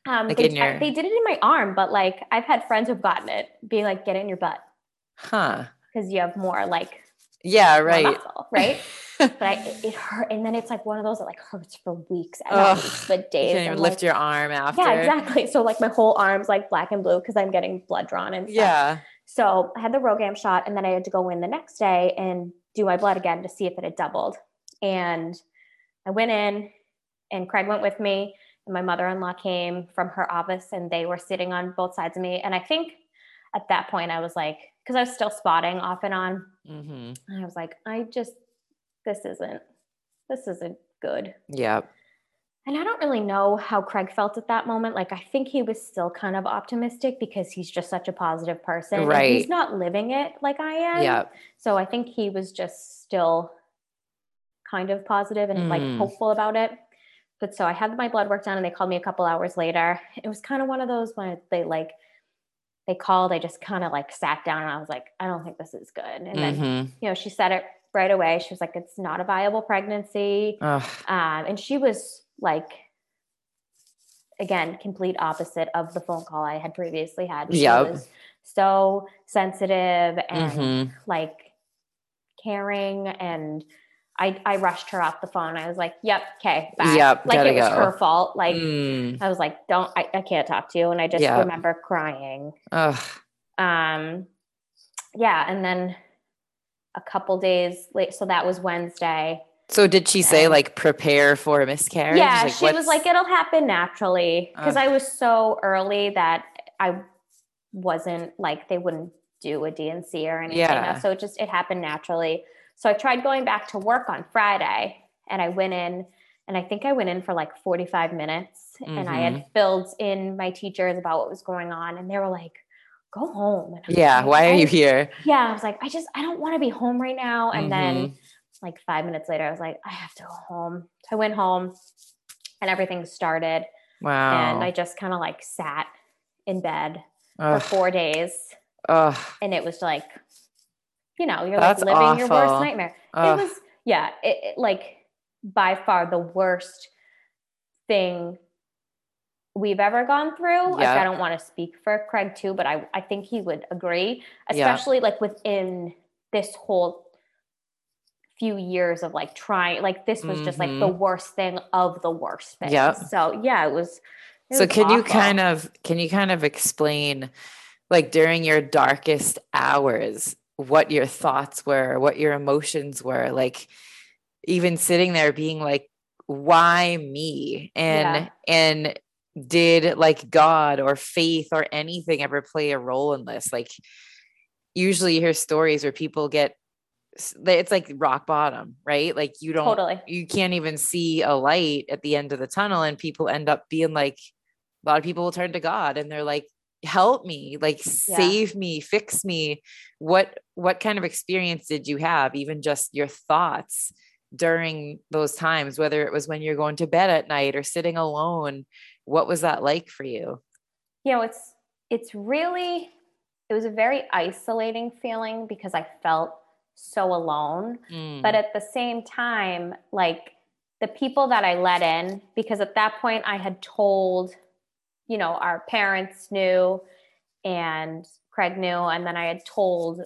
Like in your, They did it in my arm, but like I've had friends who've gotten it, being like, get it in your butt. huh? Because you have more like, Yeah, more right. muscle, right? But it hurt. And then it's like one of those that like hurts for weeks, not weeks, but You days. can't even lift your arm after. Yeah, exactly. So like my whole arm's like black and blue because I'm getting blood drawn and stuff. Yeah. So I had the RhoGAM shot, and then I had to go in the next day and do my blood again to see if it had doubled. And I went in, and Craig went with me, and my mother-in-law came from her office, and they were sitting on both sides of me. And I think at that point I was like, because I was still spotting off and on, and I was like, this isn't good. Yep. And I don't really know how Craig felt at that moment. Like, I think he was still kind of optimistic because he's just such a positive person. Right. And he's not living it like I am. Yep. So I think he was just still kind of positive and like hopeful about it. But so I had my blood work done, and they called me a couple hours later. It was kind of one of those when they called, I just kind of like sat down, and I was like, I don't think this is good. And then, she said it right away. She was like, it's not a viable pregnancy. And she was like, again, complete opposite of the phone call I had previously had. She was so sensitive and like caring, and I rushed her off the phone. I was like, yep, okay, bye. Yep, like it was go. her fault. Like I was like, I can't talk to you. And I just remember crying. Yeah. And then a couple days late, so that was Wednesday. So did she say like prepare for a miscarriage? Yeah, like, she was like, it'll happen naturally, because I was so early that I wasn't like, they wouldn't do a D&C or anything. Yeah. So it happened naturally. So I tried going back to work on Friday, and I went in, and I think I went in for like 45 minutes, and I had filled in my teachers about what was going on, and they were like, go home. Yeah. Why are you here? Yeah. I was like, I don't want to be home right now. And then like 5 minutes later, I was like, I have to go home. So I went home, and everything started. Wow. And I just kind of like sat in bed for 4 days. And it was like, you're That's like living awful. your worst nightmare. It was, it like by far the worst thing we've ever gone through. Like, I don't want to speak for Craig too, but I think he would agree, especially like within this whole few years of like trying, like this was just like the worst thing of the worst things. So yeah, it was so can awful. you kind of explain, like, during your darkest hours, what your thoughts were, what your emotions were, like even sitting there being like, why me? And did like God or faith or anything ever play a role in this? Like, usually you hear stories where people it's like rock bottom, right? Like you can't even see a light at the end of the tunnel, and people end up being like, a lot of people will turn to God, and they're like, help me, like save me, fix me. What kind of experience did you have, even just your thoughts during those times, whether it was when you're going to bed at night or sitting alone? What was that like for you? It's really, it was a very isolating feeling because I felt so alone. But at the same time, like the people that I let in, because at that point I had told, our parents knew, and Craig knew, and then I had told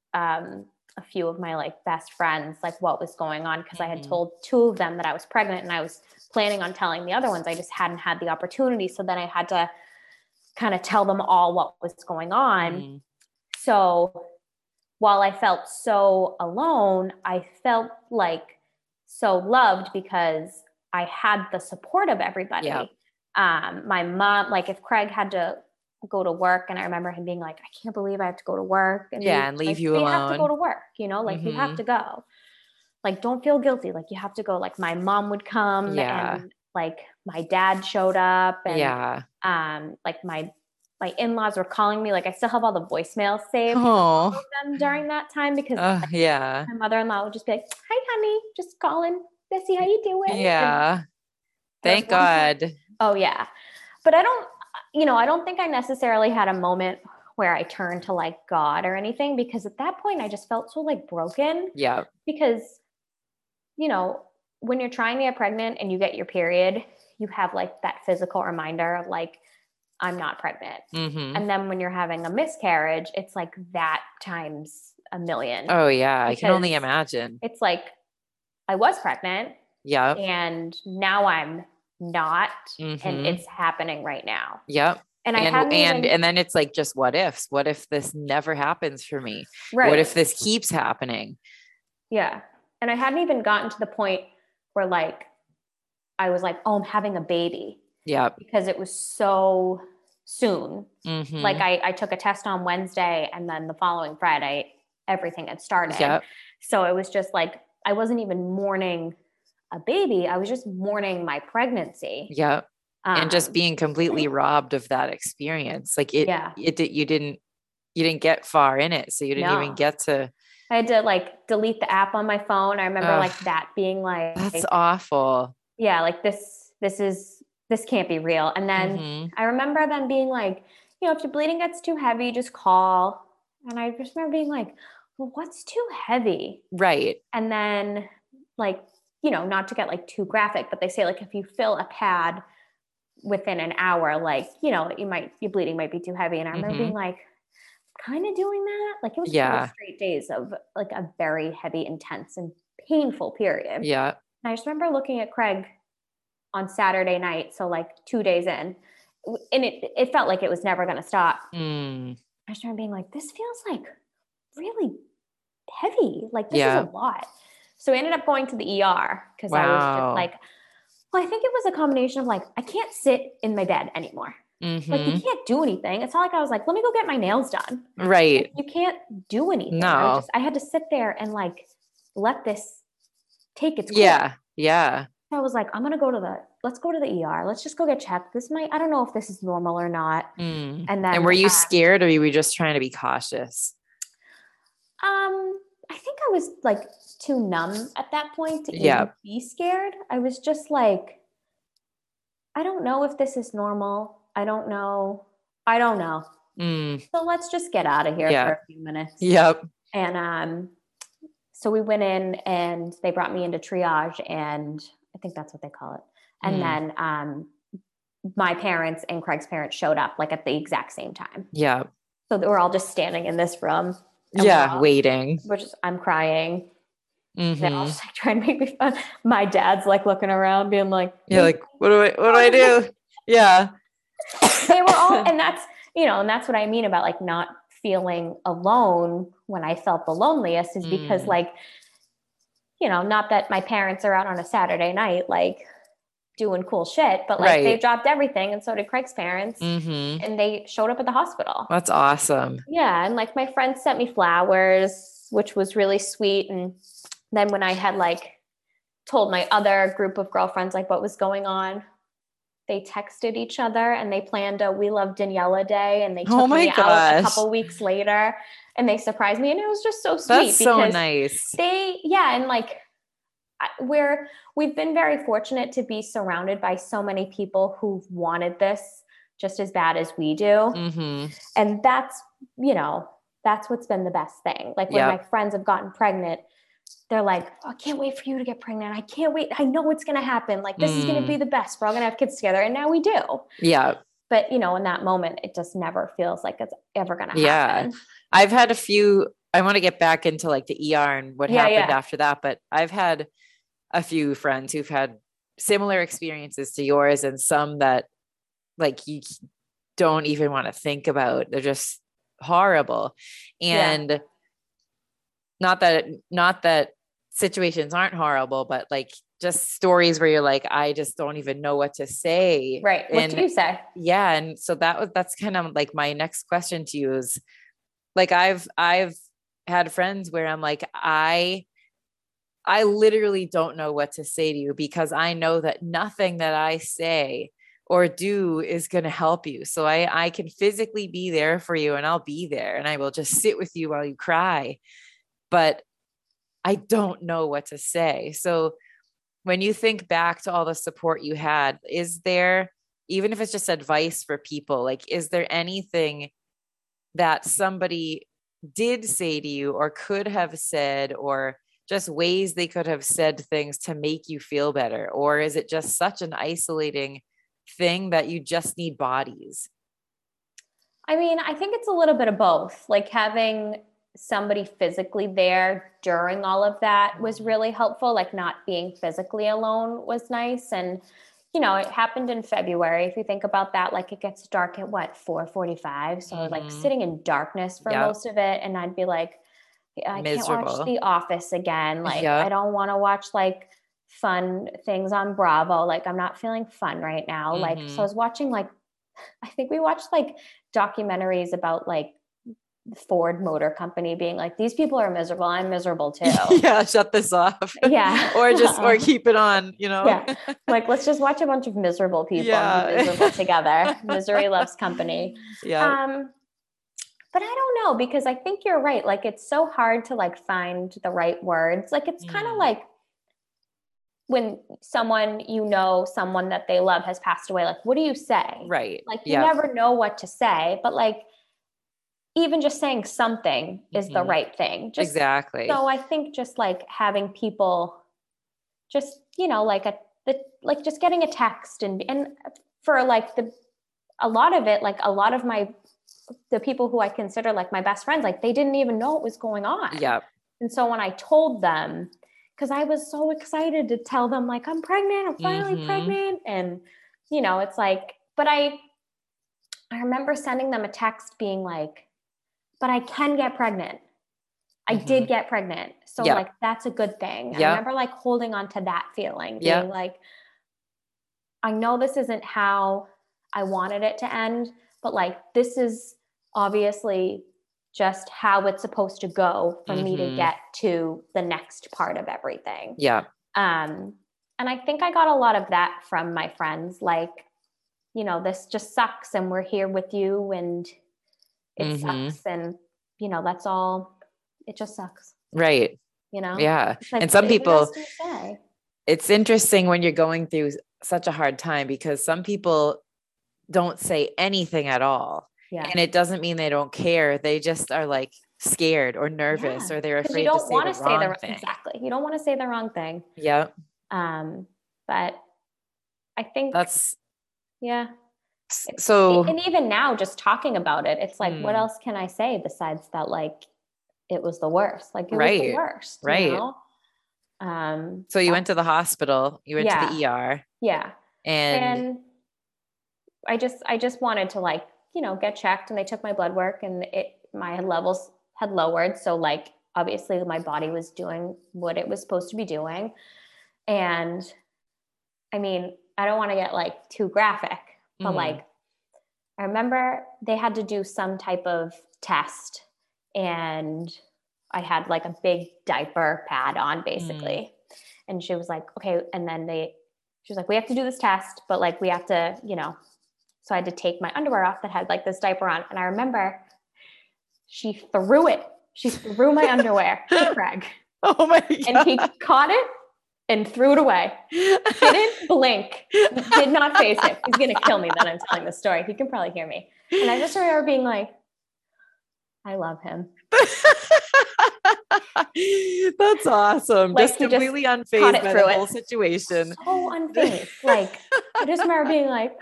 a few of my like best friends like what was going on, because I had told 2 of them that I was pregnant, and I was planning on telling the other ones. I just hadn't had the opportunity. So then I had to kind of tell them all what was going on. So while I felt so alone, I felt like so loved because I had the support of everybody. My mom, like if Craig had to go to work, and I remember him being like, I can't believe I have to go to work and leave you alone. You have to go to work, like you have to go. Like, don't feel guilty. Like, you have to go. Like, my mom would come and like my dad showed up, and like my in-laws were calling me. Like, I still have all the voicemails saved from all of them during that time, because my mother-in-law would just be like, hi honey, just calling, Bessie, how you doing? Thank God. Oh yeah. But I don't think I necessarily had a moment where I turned to like God or anything, because at that point I just felt so like broken. Because when you're trying to get pregnant and you get your period, you have like that physical reminder of like, I'm not pregnant. Mm-hmm. And then when you're having a miscarriage, it's like that times a million. Oh yeah. I can only imagine. It's like, I was pregnant. Yep. And now I'm not, Mm-hmm. and it's happening right now. Yep. And and then it's like, just what ifs? What if this never happens for me? Right. What if this keeps happening? Yeah. And I hadn't even gotten to the point where like, I was like, oh, I'm having a baby. Yeah. Because it was so soon. Mm-hmm. Like I took a test on Wednesday and then the following Friday, everything had started. Yep. So it was just like, I wasn't even mourning a baby. I was just mourning my pregnancy. Yep. And just being completely robbed of that experience. Like you didn't get far in it. So you didn't even get to. I had to like delete the app on my phone. I remember like that being like, that's awful. Yeah. Like this can't be real. And then I remember them being like, you know, if your bleeding gets too heavy, just call. And I just remember being like, well, what's too heavy? Right. And then like, you know, not to get like too graphic, but they say like, if you fill a pad within an hour, like, you know, your bleeding might be too heavy. And I remember being like, kind of doing that. Like it was 4 straight days of like a very heavy, intense and painful period. Yeah. And I just remember looking at Craig on Saturday night. So like 2 days in, and it felt like it was never going to stop. I just remember being like, this feels like really heavy. Like this is a lot. So we ended up going to the ER because I was just like, well, I think it was a combination of like, I can't sit in my bed anymore. Like you can't do anything. It's not like I was like, let me go get my nails done. Right. Like, you can't do anything. No. I had to sit there and like, let this take its course. Yeah. Yeah. I was like, let's go to the ER. Let's just go get checked. I don't know if this is normal or not. And were you scared or were you just trying to be cautious? I think I was like too numb at that point to even be scared. I was just like, I don't know if this is normal. I don't know. So let's just get out of here for a few minutes. Yep. And so we went in and they brought me into triage, and I think that's what they call it. And then my parents and Craig's parents showed up like at the exact same time. Yeah. So they were all just standing in this room. Waiting. I'm crying. They're all just like trying to make me fun. My dad's like looking around being like, like, what do I do? Yeah. They were all, and that's what I mean about like not feeling alone when I felt the loneliest is because like, you know, not that my parents are out on a Saturday night, like doing cool shit, but like they dropped everything. And so did Craig's parents and they showed up at the hospital. That's awesome. Yeah. And like my friends sent me flowers, which was really sweet. And then when I had like told my other group of girlfriends, like what was going on, they texted each other and they planned a We Love Daniela Day, and they took me out a couple weeks later and they surprised me. And it was just so sweet. That's so nice. And like we've been very fortunate to be surrounded by so many people who've wanted this just as bad as we do. And that's what's been the best thing. Like when my friends have gotten pregnant, they're like, oh, I can't wait for you to get pregnant. I can't wait. I know it's going to happen. Like, this is going to be the best. We're all going to have kids together. And now we do. Yeah. But, you know, in that moment, it just never feels like it's ever going to happen. I've had a few, I want to get back into like the ER and what happened after that. But I've had a few friends who've had similar experiences to yours, and some that like you don't even want to think about. They're just horrible. And not that situations aren't horrible, but like just stories where you're like, I just don't even know what to say. Right. What do you say? Yeah. And so that's kind of like my next question to you is like, I've had friends where I'm like, I literally don't know what to say to you because I know that nothing that I say or do is going to help you. So I can physically be there for you, and I'll be there and I will just sit with you while you cry. But I don't know what to say. So when you think back to all the support you had, is there, even if it's just advice for people, like, is there anything that somebody did say to you or could have said, or just ways they could have said things to make you feel better? Or is it just such an isolating thing that you just need bodies? I mean, I think it's a little bit of both. Like having somebody physically there during all of that was really helpful. Like not being physically alone was nice. And, it happened in February. If you think about that, like it gets dark at what, 4:45. So like sitting in darkness for most of it. And I'd be like, I can't watch The Office again. Like I don't want to watch like fun things on Bravo. Like I'm not feeling fun right now. Like, so I was watching like, I think we watched like documentaries about like Ford Motor Company being like, these people are miserable. I'm miserable too. Yeah. Shut this off. Yeah. or keep it on, Yeah. Like, let's just watch a bunch of miserable people and be miserable together. Misery loves company. Yeah. But I don't know, because I think you're right. Like, it's so hard to like find the right words. Like, it's kind of like when someone, someone that they love has passed away, like, what do you say? Right. Like, you never know what to say, but like, even just saying something is the right thing. Exactly. So I think just like having people just, like just getting a text and for like a lot of it, like a lot of the people who I consider like my best friends, like they didn't even know what was going on. Yeah. And so when I told them, because I was so excited to tell them like, I'm pregnant, I'm finally pregnant. And, it's like, but I remember sending them a text being like, but I can get pregnant. I did get pregnant. So like, that's a good thing. I remember like holding on to that feeling, being like, I know this isn't how I wanted it to end, but like, this is obviously just how it's supposed to go for me to get to the next part of everything. Yeah. And I think I got a lot of that from my friends. Like, this just sucks and we're here with you and it sucks. And, that's all, it just sucks. Right. Yeah. Like, and some people, say? It's interesting when you're going through such a hard time, because some people don't say anything at all. Yeah. And it doesn't mean they don't care. They just are like scared or nervous or they're afraid to say the wrong thing. Exactly. You don't want to say the wrong thing. Yeah. But I think that's, yeah. So, and even now, just talking about it, it's like, what else can I say besides that? Like, it was the worst. Like, it was the worst. Right. So you went to the hospital. You went to the ER. Yeah. And I just wanted to like, get checked, and they took my blood work, and my levels had lowered. So like, obviously my body was doing what it was supposed to be doing. And I mean, I don't want to get like too graphic, but like, I remember they had to do some type of test, and I had like a big diaper pad on basically. And she was like, okay. And then she was like, we have to do this test, but like, we have to, so I had to take my underwear off that had like this diaper on. And I remember she threw my underwear to Craig. Oh my God. And he caught it and threw it away. Didn't blink, did not face it. He's going to kill me that I'm telling this story. He can probably hear me. And I just remember being like, I love him. That's awesome. Like, just completely unfazed by the whole situation. So unfazed. Like, I just remember being like,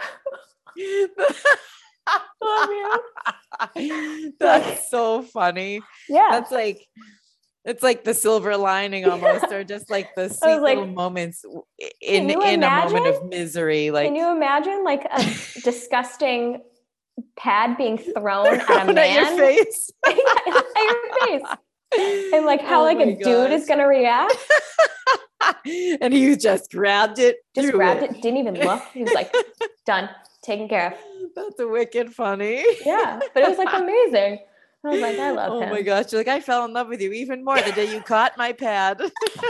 love you. That's so funny. Yeah. That's like, it's like the silver lining almost, or just like the sweet little moments in a moment of misery. Like, can you imagine like a disgusting pad being thrown at a man? At your face. At your face. And like how like a dude is going to react. And he just grabbed it. Didn't even look. He was like, done, taken care of. That's a wicked funny. Yeah. But it was like amazing. I was like, I love him. Oh my gosh. You're like, I fell in love with you even more the day you caught my pad.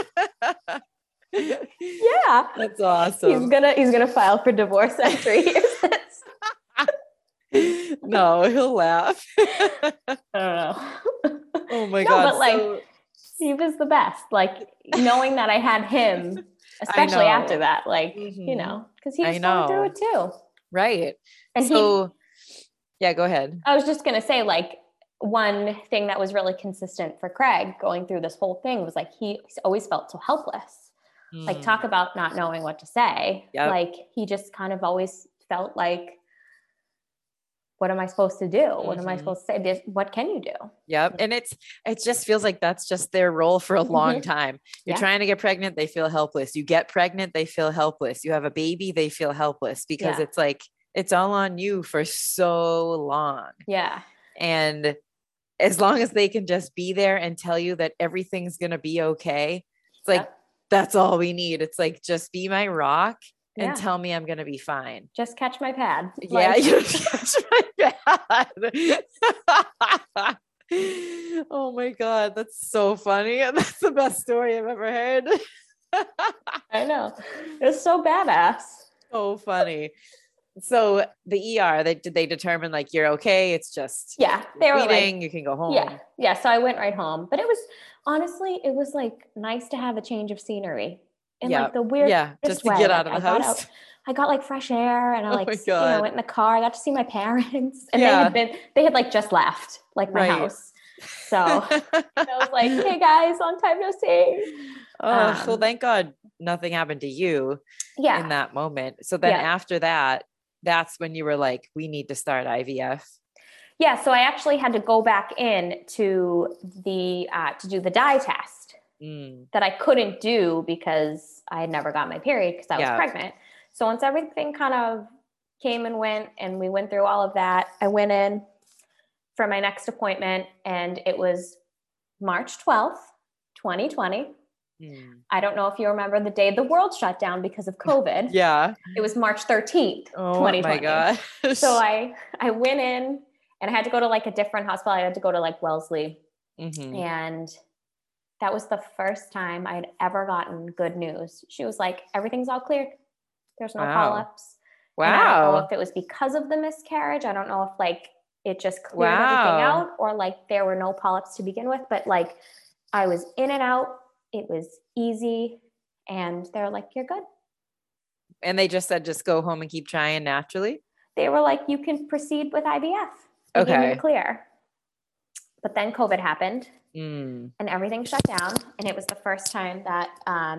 Yeah. That's awesome. He's gonna file for divorce after he hears this. No, he'll laugh. I don't know. Oh my God. But like, he was the best. Like, knowing that I had him, especially after that, like, because he was going through it too. Right. And yeah, go ahead. I was just going to say, like, one thing that was really consistent for Craig going through this whole thing was like, he's always felt so helpless. Like, talk about not knowing what to say. Yep. Like, he just kind of always felt like, what am I supposed to do? What am I supposed to say? What can you do? Yep. And it just feels like that's just their role for a long time. You're trying to get pregnant. They feel helpless. You get pregnant. They feel helpless. You have a baby. They feel helpless because it's like, it's all on you for so long. Yeah. And as long as they can just be there and tell you that everything's going to be okay. It's like, that's all we need. It's like, just be my rock and tell me I'm going to be fine. Just catch my pad. Yeah. You catch my pad. Oh my God. That's so funny. That's the best story I've ever heard. I know. It's so badass. So funny. So the ER, did they determine like, you're okay? It's just, they were bleeding, like, you can go home. Yeah. So I went right home, but it was honestly, it was like nice to have a change of scenery and like the weird, just to way. get like, out of the house. I got like fresh air and I like, went in the car. I got to see my parents and they had like just left like my house. So I was like, hey guys, long time no see. Well, thank God nothing happened to you in that moment. So then after that, that's when you were like, we need to start IVF. Yeah. So I actually had to go back in to to do the dye test that I couldn't do because I had never got my period because I was pregnant. So once everything kind of came and went and we went through all of that, I went in for my next appointment and it was March 12th, 2020. I don't know if you remember the day the world shut down because of COVID. It was March 13th, 2020. Oh my gosh. So I went in and I had to go to like a different hospital. I had to go to like Wellesley. And that was the first time I'd ever gotten good news. She was like, everything's all clear. There's no polyps. Wow. And I don't know if it was because of the miscarriage. I don't know if like it just cleared everything out or like there were no polyps to begin with, but like I was in and out. It was easy and they're like, you're good. And they just said, just go home and keep trying naturally. They were like, you can proceed with IVF. They gave me the clear. But then COVID happened and everything shut down. And it was the first time that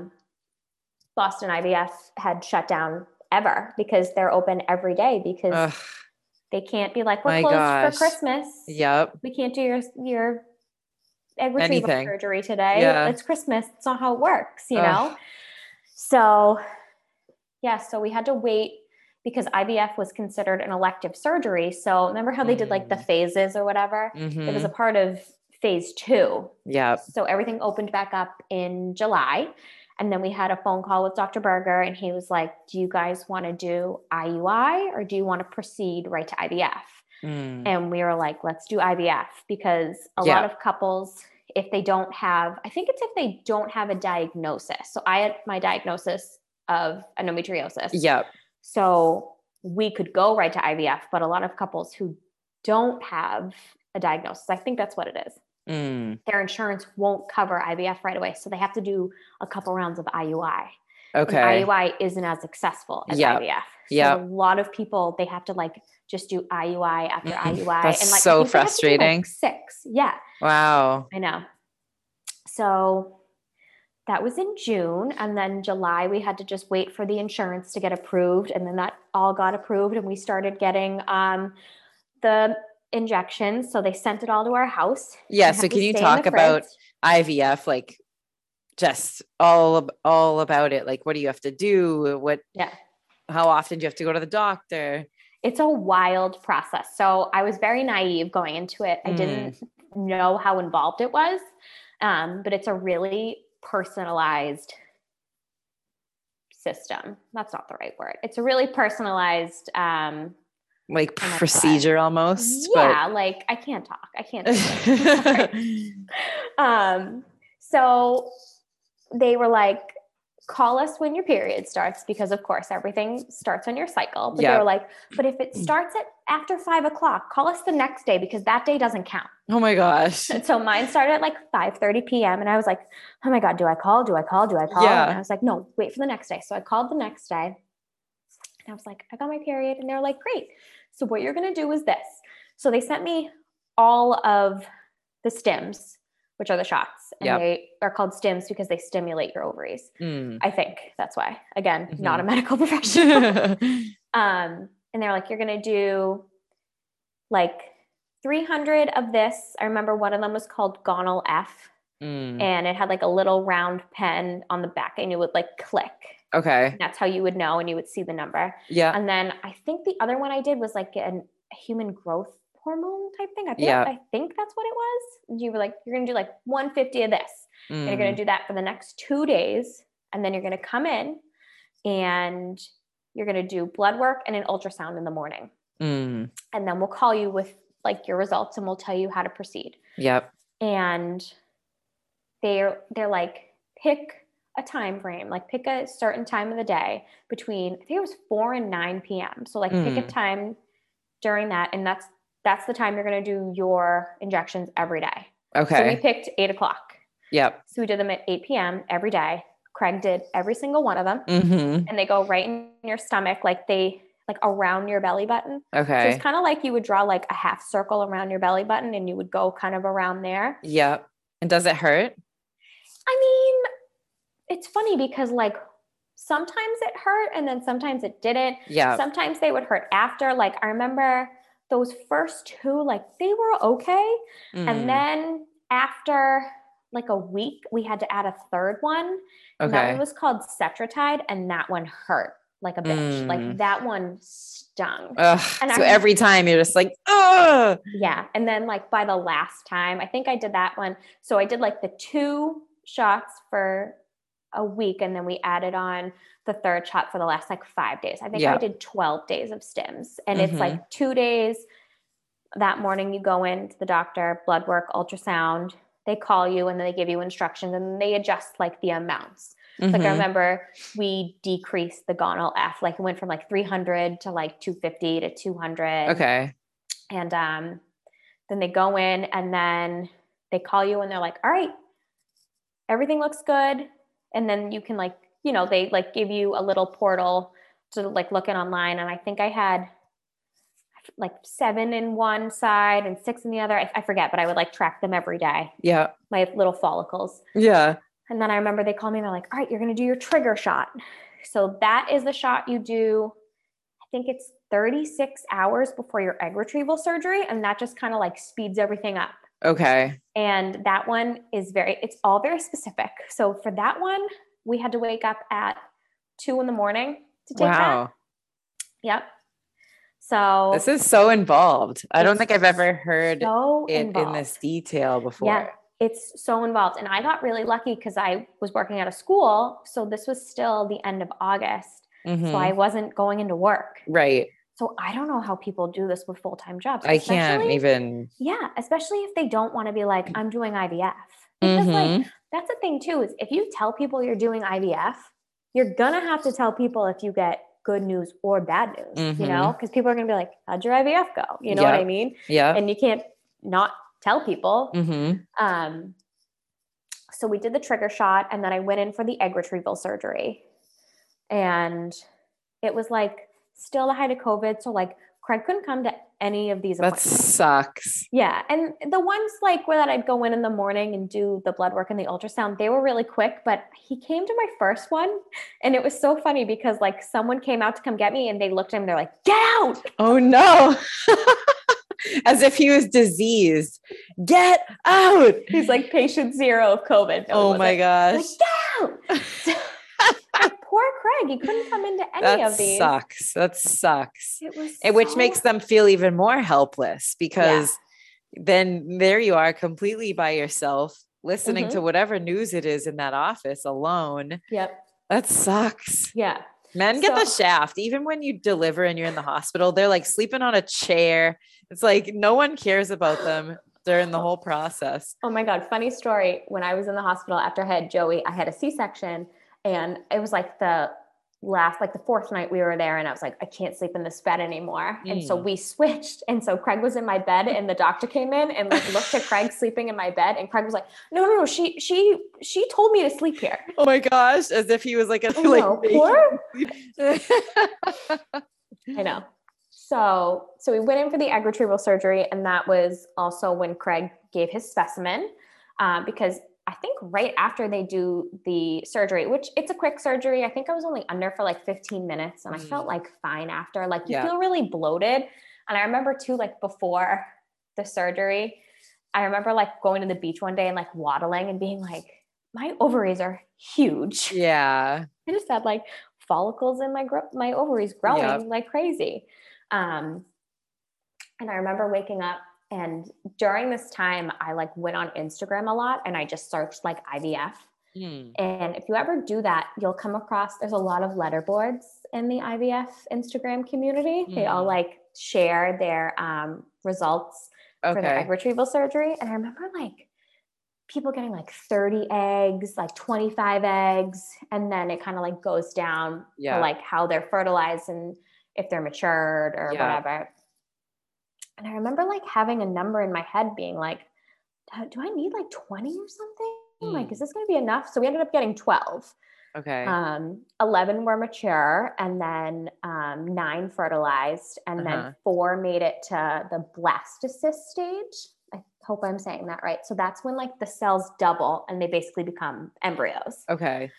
Boston IVF had shut down ever because they're open every day because they can't be like, we're closed for Christmas. Yep. We can't do your egg retrieval surgery today. It's Christmas. It's not how it works, you know? So so we had to wait because IVF was considered an elective surgery. So remember how they did like the phases or whatever? It was a part of phase 2. Yeah. So everything opened back up in July. And then we had a phone call with Dr. Berger and he was like, do you guys want to do IUI or do you want to proceed right to IVF? And we were like, let's do IVF because a lot of couples, if they don't have, I think it's if they don't have a diagnosis. So I had my diagnosis of endometriosis. Yep. So we could go right to IVF, but a lot of couples who don't have a diagnosis, I think that's what it is. Their insurance won't cover IVF right away. So they have to do a couple rounds of IUI. Okay. And IUI isn't as successful as IVF. So a lot of people, they have to like just do IUI after IUI. That's and like so frustrating. Like 6. Yeah. Wow. I know. So that was in June. And then July, we had to just wait for the insurance to get approved. And then that all got approved. And we started getting the injections. So they sent it all to our house. Yeah. So can you talk about IVF, like just all about it? Like, what do you have to do? How often do you have to go to the doctor? It's a wild process. So I was very naive going into it. I didn't know how involved it was. But it's a really personalized system. That's not the right word. It's a really personalized, like procedure almost. Yeah. But... like I can't talk. I can't. So they were like, call us when your period starts because of course everything starts on your cycle. But they were like, but if it starts after 5:00, call us the next day because that day doesn't count. Oh my gosh. And so mine started at like 5:30 p.m. and I was like, oh my God, do I call? Yeah. And I was like, no, wait for the next day. So I called the next day and I was like, I got my period. And they're like, great. So what you're going to do is this. So they sent me all of the stims, which are the shots, and Yep. they are called stims because they stimulate your ovaries. I think that's why. Again, not a medical professional. And they're like, you're going to do like 300 of this. I remember one of them was called Gonal F, and it had like a little round pen on the back, and you would like click. Okay. And that's how you would know, and you would see the number. Yeah. And then I think the other one I did was like a human growth hormone type thing. I think that's what it was. You were like, you're going to do like 150 of this. And you're going to do that for the next 2 days. And then you're going to come in and you're going to do blood work and an ultrasound in the morning. And then we'll call you with like your results and we'll tell you how to proceed. Yep. And they're like, pick a time frame, like pick a certain time of the day between, I think it was 4 and 9 p.m. So like pick a time during that. And that's the time you're going to do your injections every day. Okay. So we picked 8 o'clock. Yep. So we did them at 8 p.m. every day. Craig did every single one of them. And they go right in your stomach, like around your belly button. Okay. So it's kind of like you would draw like a half circle around your belly button and you would go kind of around there. Yep. And does it hurt? I mean, it's funny because like sometimes it hurt and then sometimes it didn't. Yeah. Sometimes they would hurt after. Like I remember those first 2, like they were okay. And then after like a week, we had to add a third one. And that one was called Cetratide, and that one hurt like a bitch. Like that one stung. And so every time you're just like, ugh. Yeah. And then like by the last time, I think I did that one. So I did like the 2 shots for a week, and then we added on the third shot for the last like 5 days. I think I did 12 days of stims, and it's like 2 days. That morning you go in to the doctor, blood work, ultrasound, they call you and then they give you instructions and they adjust like the amounts. Like I remember we decreased the Gonal F, like it went from like 300 to like 250 to 200. Okay. And then they go in and then they call you and they're like, all right, everything looks good. And then you can like, you know, they like give you a little portal to like look in online. And I think I had like 7 in one side and 6 in the other. I forget, but I would like track them every day. Yeah. My little follicles. Yeah. And then I remember they called me and they're like, all right, you're going to do your trigger shot. So that is the shot you do. I think it's 36 hours before your egg retrieval surgery. And that just kind of like speeds everything up. Okay. And that one is it's all very specific. So for that one, we had to wake up at 2 a.m. to take that. Yep. So this is so involved. I don't think I've ever heard in this detail before. Yeah, it's so involved. And I got really lucky because I was working at a school. So this was still the end of August. So I wasn't going into work. Right. So I don't know how people do this with full-time jobs. I can't even. Yeah. Especially if they don't want to be like, I'm doing IVF. Because like, that's the thing too, is if you tell people you're doing IVF, you're going to have to tell people if you get good news or bad news, you know, because people are going to be like, how'd your IVF go? You know what I mean? Yeah. And you can't not tell people. So we did the trigger shot and then I went in for the egg retrieval surgery and it was like still the height of COVID. So like Craig couldn't come to any of these appointments. That sucks. Yeah. And the ones like where that I'd go in the morning and do the blood work and the ultrasound, they were really quick, but he came to my first one and it was so funny because like someone came out to come get me and they looked at him, they're like, get out. Oh no. As if he was diseased. Get out. He's like patient 0 of COVID. No, oh my gosh. Like, get out. Poor Craig. He couldn't come into any of these. That sucks. It was which makes them feel even more helpless because then there you are completely by yourself listening to whatever news it is in that office alone. Yep. That sucks. Yeah. Men get the shaft. Even when you deliver and you're in the hospital, they're like sleeping on a chair. It's like no one cares about them during the whole process. Oh my God. Funny story. When I was in the hospital after I had Joey, I had a C-section and it was like the 4th night we were there and I was like, I can't sleep in this bed anymore. And so we switched. And so Craig was in my bed and the doctor came in and like looked at Craig sleeping in my bed. And Craig was like, no, she told me to sleep here. Oh my gosh. As if he was like, poor. I know. So we went in for the egg retrieval surgery, and that was also when Craig gave his specimen, because I think right after they do the surgery, which it's a quick surgery, I think I was only under for like 15 minutes and I felt like fine after. Like you feel really bloated. And I remember too, like before the surgery, I remember like going to the beach one day and like waddling and being like, my ovaries are huge. Yeah. I just had like follicles in my ovaries growing like crazy. And I remember waking up, and during this time I like went on Instagram a lot and I just searched like IVF. And if you ever do that, you'll come across, there's a lot of letterboards in the IVF Instagram community. They all like share their results for their egg retrieval surgery. And I remember like people getting like 30 eggs, like 25 eggs. And then it kind of like goes down to like how they're fertilized and if they're matured or whatever. And I remember like having a number in my head being like, do I need like 20 or something? Like, is this going to be enough? So we ended up getting 12. Okay. 11 were mature, and then 9 fertilized, and then 4 made it to the blastocyst stage. I hope I'm saying that right. So that's when like the cells double and they basically become embryos. Okay.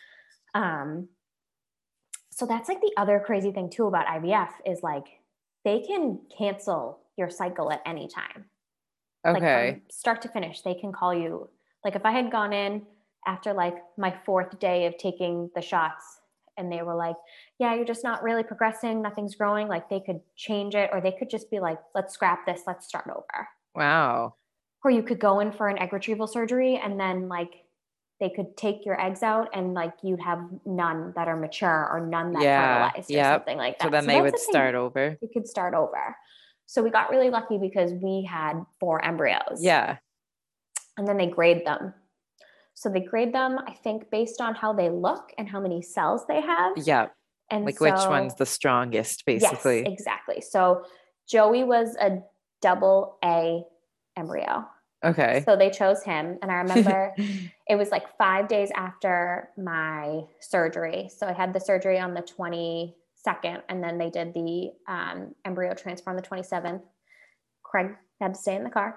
So that's like the other crazy thing too about IVF is like they can cancel your cycle at any time. Okay. Like from start to finish, they can call you. Like if I had gone in after like my 4th day of taking the shots and they were like, yeah, you're just not really progressing, nothing's growing, like they could change it, or they could just be like, let's scrap this, let's start over. Wow. Or you could go in for an egg retrieval surgery and then like they could take your eggs out and like you'd have none that are mature or none that fertilized or something like that. So then they would start over. You could start over. So we got really lucky because we had 4 embryos. Yeah. And then they grade them. So they grade them, I think, based on how they look and how many cells they have. Yeah. And like which one's the strongest, basically. Yes, exactly. So Joey was a AA embryo. Okay. So they chose him. And I remember it was like 5 days after my surgery. So I had the surgery on the 22nd, and then they did the embryo transfer on the 27th. Craig had to stay in the car.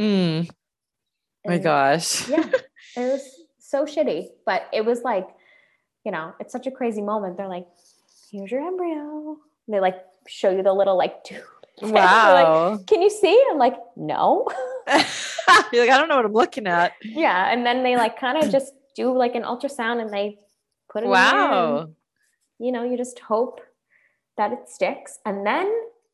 My gosh. Yeah, it was so shitty, but it was like, you know, it's such a crazy moment. They're like, here's your embryo. And they like show you the little like tube. Wow. Like, can you see? I'm like, no. You're like, I don't know what I'm looking at. Yeah. And then they like kind of just do like an ultrasound and they put it in there. And, you know, you just hope that it sticks. And then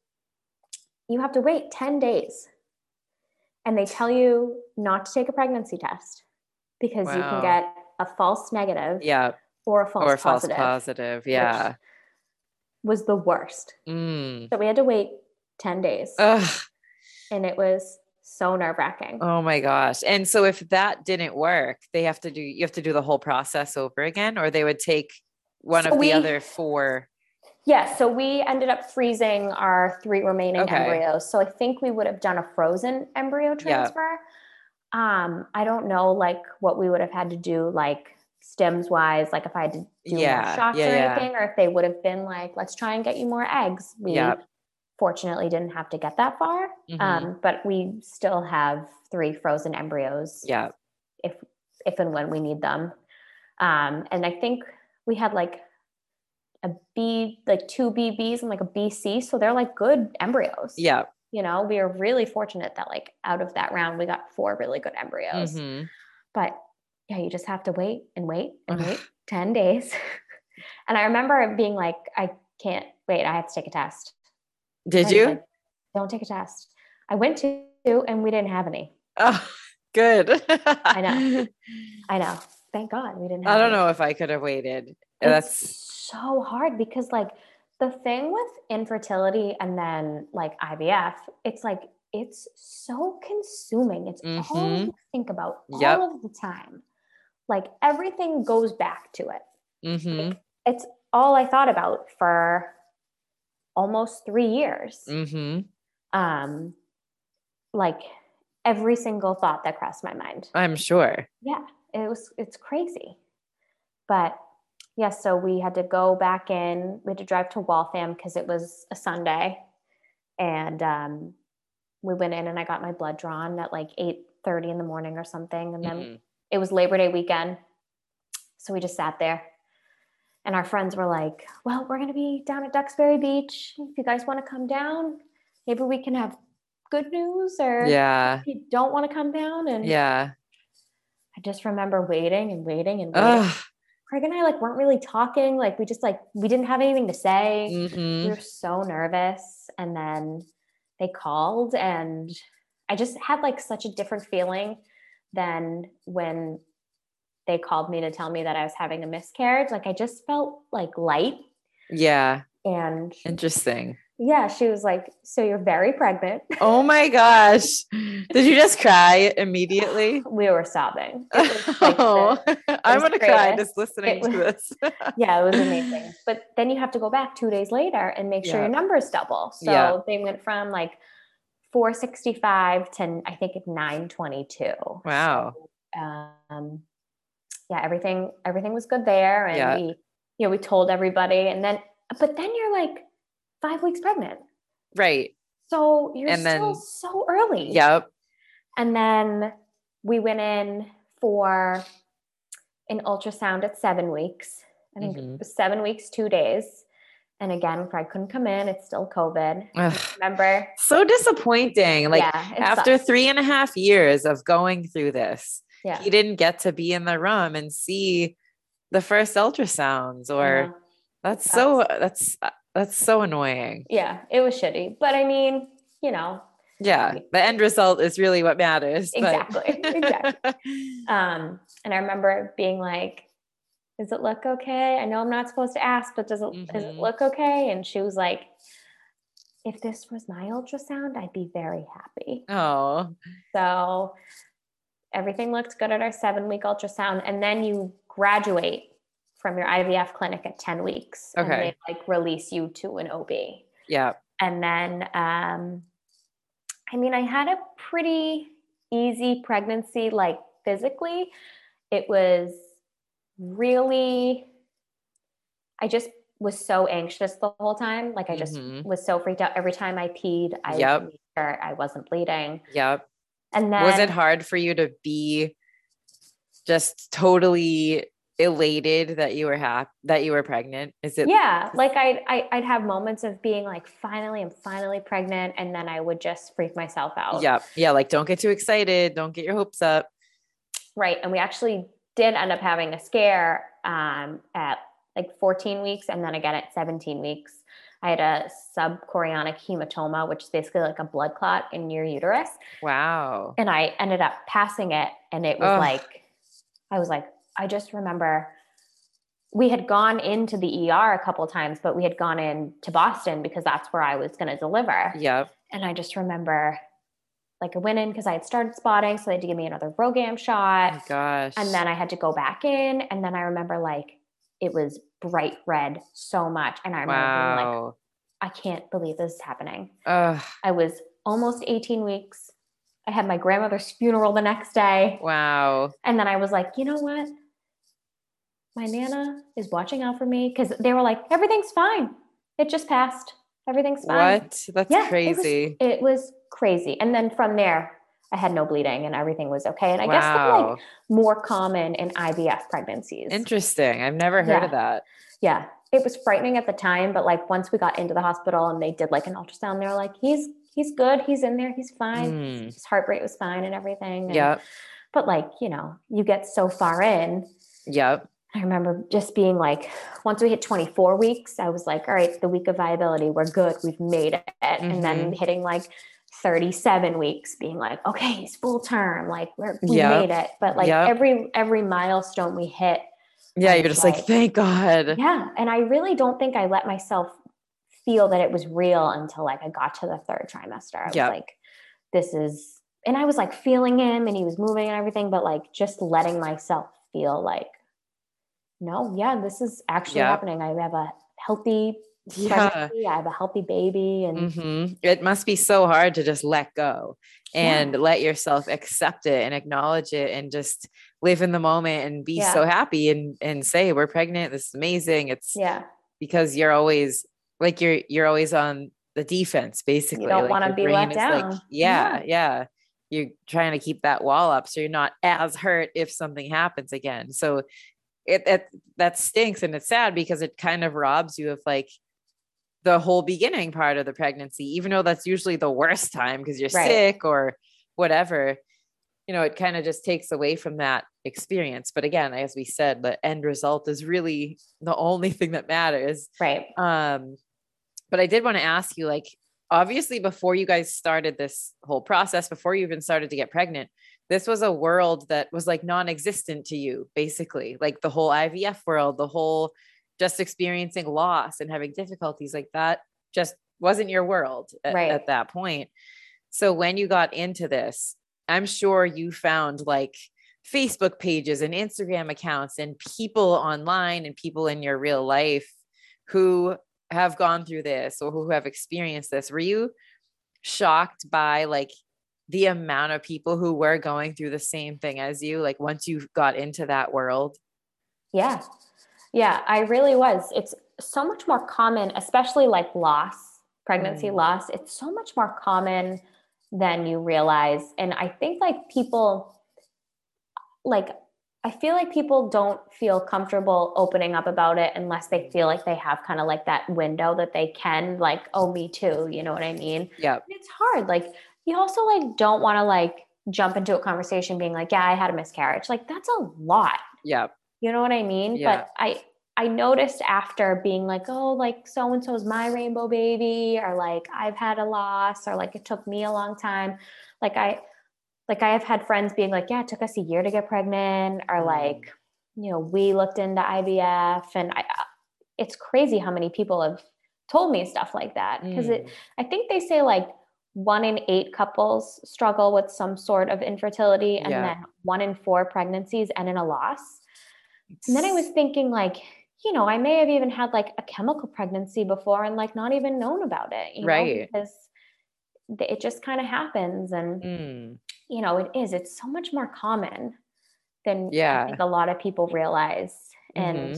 you have to wait 10 days. And they tell you not to take a pregnancy test because you can get a false negative or a false positive. Yeah. Was the worst. So we had to wait 10 days. Ugh. And it was so nerve-wracking. Oh my gosh. And so if that didn't work, you have to do the whole process over again, or they would take one of the other 4. Yeah, so we ended up freezing our 3 remaining embryos. So I think we would have done a frozen embryo transfer. I don't know like what we would have had to do like stems wise, like if I had to do more shots or anything, or if they would have been like, let's try and get you more eggs. We fortunately didn't have to get that far. But we still have 3 frozen embryos. Yeah. If and when we need them. And I think we had like a B, like 2 BBs and like a BC. So they're like good embryos. Yeah. You know, we are really fortunate that like out of that round, we got 4 really good embryos. But yeah, you just have to wait and wait and wait 10 daes. And I remember it being like, I can't wait. I have to take a test. Did you? Like, don't take a test. I went to, and we didn't have any. Oh, good. I know. Thank God we didn't have I don't know if I could have waited. That's so hard because like the thing with infertility and then like IVF, it's like, it's so consuming. It's all you think about all of the time. Like everything goes back to it. Like, it's all I thought about for almost 3 years. Like every single thought that crossed my mind. I'm sure. Yeah, it's crazy. But yeah, so we had to go back in. We had to drive to Waltham because it was a Sunday. And we went in and I got my blood drawn at like 8:30 in the morning or something. And then it was Labor Day weekend. So we just sat there. And our friends were like, well, we're going to be down at Duxbury Beach. If you guys want to come down, maybe we can have good news, or if you don't want to come down. And I just remember waiting and waiting and waiting. Ugh. Craig and I like weren't really talking. Like we didn't have anything to say. We were so nervous. And then they called and I just had like such a different feeling than when they called me to tell me that I was having a miscarriage. Like I just felt like light. Yeah. And interesting. Yeah. She was like, so you're very pregnant. Oh my gosh. Did you just cry immediately? We were sobbing. It was like I'm going to cry just listening to this. Yeah, it was amazing. But then you have to go back 2 days later and make sure your numbers double. So they went from like 465 to I think 922. Wow. So, yeah, everything was good there. And we told everybody, but then you're like 5 weeks pregnant. Right. So you're still so early. Yep. And then we went in for an ultrasound at 7 weeks. I think it was 7 weeks, 2 days. And again, Craig couldn't come in. It's still COVID. Remember? So disappointing. Like after 3.5 years of going through this, he didn't get to be in the room and see the first ultrasounds, or that's so annoying. Yeah, it was shitty. But I mean, the end result is really what matters. Exactly. And I remember being like, does it look okay? I know I'm not supposed to ask, but does it look okay? And she was like, if this was my ultrasound, I'd be very happy. Oh. So everything looked good at our 7-week ultrasound. And then you graduate from your IVF clinic at 10 weeks. Okay. And they like release you to an OB. Yeah. And then, I had a pretty easy pregnancy, like physically. It was really, I just was so anxious the whole time. Like I just was so freaked out. Every time I peed, I made sure I wasn't bleeding. Yep. And then, was it hard for you to be just totally elated that you were pregnant? Is it? Yeah. Like I'd have moments of being like, I'm finally pregnant. And then I would just freak myself out. Yeah. Yeah. Like don't get too excited. Don't get your hopes up. Right. And we actually did end up having a scare at like 14 weeks. And then again at 17 weeks, I had a subchorionic hematoma, which is basically like a blood clot in your uterus. Wow. And I ended up passing it. And it was I just remember we had gone into the ER a couple of times, but we had gone in to Boston because that's where I was going to deliver. Yep. And I just remember like I went in because I had started spotting. So they had to give me another Rogam shot. Oh my gosh. And then I had to go back in. And then I remember like it was bright red so much. And I remember being like, I can't believe this is happening. I was almost 18 weeks. I had my grandmother's funeral the next day. Wow. And then I was like, you know what? My Nana is watching out for me, because they were like, everything's fine. It just passed. Everything's fine. What? That's crazy. It was crazy. And then from there, I had no bleeding and everything was okay. And I guess that's like more common in IVF pregnancies. Interesting. I've never heard of that. Yeah. It was frightening at the time, but like once we got into the hospital and they did like an ultrasound, they were like, he's good. He's in there. He's fine. His heart rate was fine and everything. Yeah. But like, you get so far in. Yep. I remember just being like, once we hit 24 weeks, I was like, all right, the week of viability, we're good. We've made it. And then hitting like 37 weeks being like, okay, he's full term. Like we made it. But like every milestone we hit. Yeah. You're just like, thank God. Yeah. And I really don't think I let myself feel that it was real until like I got to the 3rd trimester. I was like, this is, and I was like feeling him and he was moving and everything, but like just letting myself feel like, no, this is actually happening. I have a healthy pregnancy. I have a healthy baby. And it must be so hard to just let go and let yourself accept it and acknowledge it and just live in the moment and be so happy and say, we're pregnant. This is amazing. It's because you're always like, you're always on the defense, basically. You don't like want to your be brain let is like, down. yeah. You're trying to keep that wall up so you're not as hurt if something happens again. So that stinks, and it's sad because it kind of robs you of like the whole beginning part of the pregnancy, even though that's usually the worst time because you're sick or whatever. It kind of just takes away from that experience. But again, as we said, the end result is really the only thing that matters. Right. But I did want to ask you, like, obviously before you guys started this whole process, before you even started to get pregnant, this was a world that was like non-existent to you, basically, like the whole IVF world, the whole just experiencing loss and having difficulties like that just wasn't your world at that point. So when you got into this, I'm sure you found like Facebook pages and Instagram accounts and people online and people in your real life who have gone through this or who have experienced this. Were you shocked by like the amount of people who were going through the same thing as you, like once you got into that world? Yeah, I really was. It's so much more common, especially like pregnancy loss. It's so much more common than you realize. And I think like people, like, I feel like people don't feel comfortable opening up about it unless they feel like they have kind of like that window that they can like, oh, me too. You know what I mean? Yeah. It's hard. Like you also like don't want to like jump into a conversation being like, yeah, I had a miscarriage. Like that's a lot. Yeah. You know what I mean? Yeah. But I noticed after being like, oh, like so-and-so's my rainbow baby, or like I've had a loss, or like it took me a long time. I have had friends being like, yeah, it took us a year to get pregnant, or like, we looked into IVF, and it's crazy how many people have told me stuff like that. Because I think they say like 1 in 8 couples struggle with some sort of infertility, and then 1 in 4 pregnancies end in a loss. And then I was thinking like, I may have even had like a chemical pregnancy before and like not even known about it, know, because it just kind of happens. And, it's so much more common than I think a lot of people realize. And,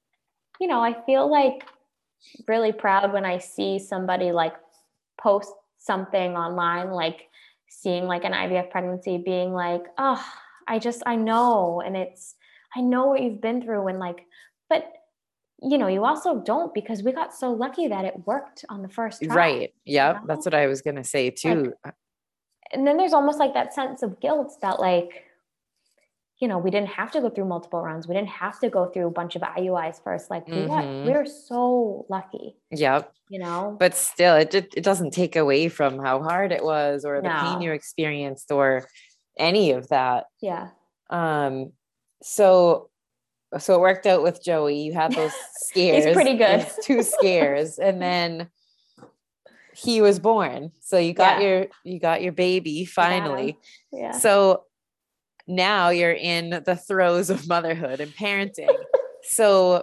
I feel like really proud when I see somebody like post something online, like seeing like an IVF pregnancy being like, oh, I know. And I know what you've been through, and like, but you also don't, because we got so lucky that it worked on the first try. Right. Yeah. That's what I was going to say too. Like, and then there's almost like that sense of guilt that like, we didn't have to go through multiple rounds. We didn't have to go through a bunch of IUIs first. Like we were so lucky. Yep. But still, it doesn't take away from how hard it was, or the pain you experienced, or any of that. Yeah. So it worked out with Joey. You had those scares. He's pretty good. 2 scares, and then he was born. So you got your baby finally. Yeah. So now you're in the throes of motherhood and parenting. So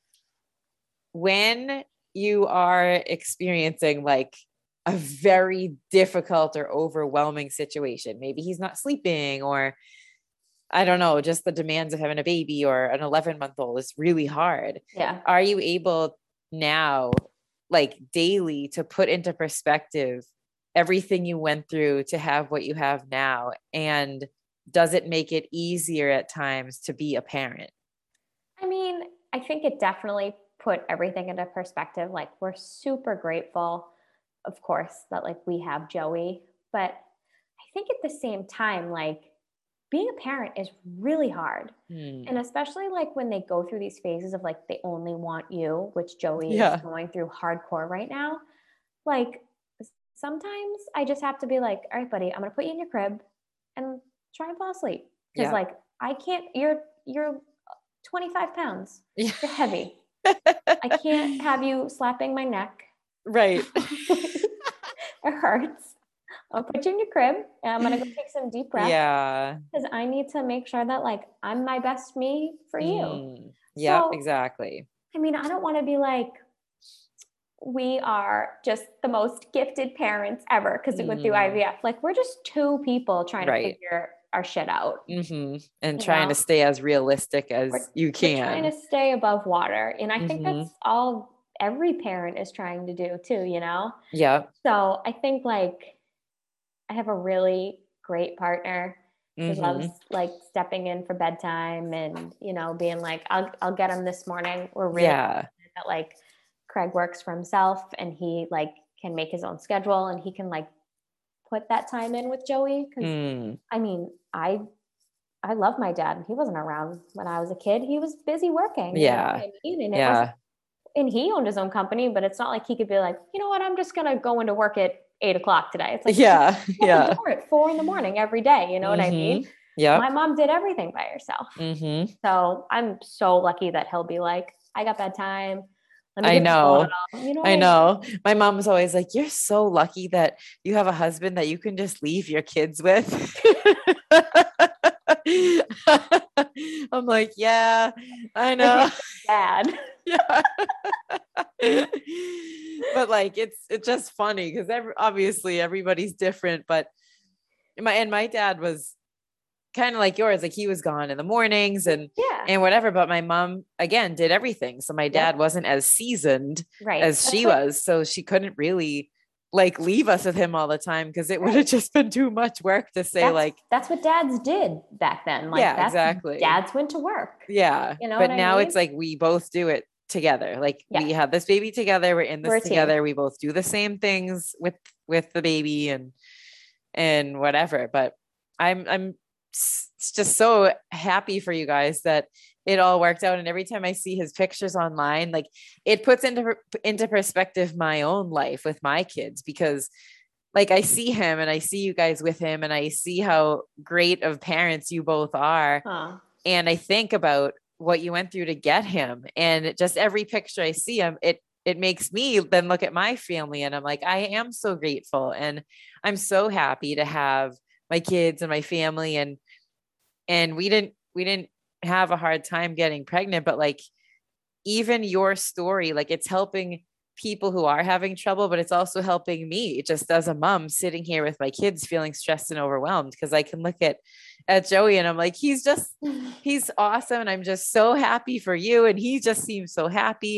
when you are experiencing like a very difficult or overwhelming situation, maybe he's not sleeping, or I don't know, just the demands of having a baby or an 11-month-old is really hard. Yeah. Are you able now, like daily, to put into perspective everything you went through to have what you have now? And does it make it easier at times to be a parent? I mean, I think it definitely put everything into perspective. Like we're super grateful, of course, that like we have Joey, but I think at the same time, like being a parent is really hard. And especially like when they go through these phases of like, they only want you, which Joey is going through hardcore right now. Like sometimes I just have to be like, all right, buddy, I'm going to put you in your crib and try and fall asleep. Cause like, I can't, you're 25 pounds. You're heavy. I can't have you slapping my neck. Right. It hurts. I'll put you in your crib and I'm going to go take some deep breaths. Yeah. Because I need to make sure that like, I'm my best me for you. Yeah, so, exactly. I mean, I don't want to be like, we are just the most gifted parents ever because we went through IVF. Like we're just 2 people trying to figure our shit out. And trying to stay as realistic as you can. We're trying to stay above water. And I think that's all every parent is trying to do too, you know? Yeah. So I think like I have a really great partner who loves like stepping in for bedtime and, you know, being like, I'll get him this morning. We're really Yeah. that like Craig works for himself and he like can make his own schedule and he can like put that time in with Joey. Cause I mean, I love my dad. He wasn't around when I was a kid. He was busy working, you know what Yeah. I mean? And it wasn't, Yeah. and he owned his own company, but it's not like he could be like, you know what, I'm just going to go into work at 8 o'clock today. It's like, you Yeah. at the Yeah. door at 4 a.m. every day. You know what I mean? Yep. My mom did everything by herself. So I'm so lucky that he'll be like, I got bedtime. Let me I get the bottle. know. You know what I I mean? know. My mom's always like, you're so lucky that you have a husband that you can just leave your kids with. I'm like, yeah, I Like know. he's dad. Yeah. But like it's just funny because obviously everybody's different. But my dad was kind of like yours, like he was gone in the mornings and Yeah. and whatever. But my mom again did everything. So my dad wasn't as seasoned Right. as she was. So she couldn't really like leave us with him all the time because it would have just been too much work to say like that's what dads did back then. Like yeah, exactly. dads went to work. Yeah. You know But what I now mean? it's like we both do it together. Like we Yeah. have this baby together, we're in this We're a team. together. We both do the same things with the baby and whatever. But I'm just so happy for you guys that it all worked out. And every time I see his pictures online, like it puts into perspective my own life with my kids because like I see him and I see you guys with him and I see how great of parents you both are. And I think about what you went through to get him and just every picture I see him, it makes me then look at my family and I'm like, I am so grateful and I'm so happy to have my kids and my family and we didn't have a hard time getting pregnant, but like even your story, like it's helping people who are having trouble, but it's also helping me just as a mom sitting here with my kids feeling stressed and overwhelmed because I can look at Joey and I'm like, he's awesome. And I'm just so happy for you. And he just seems so happy.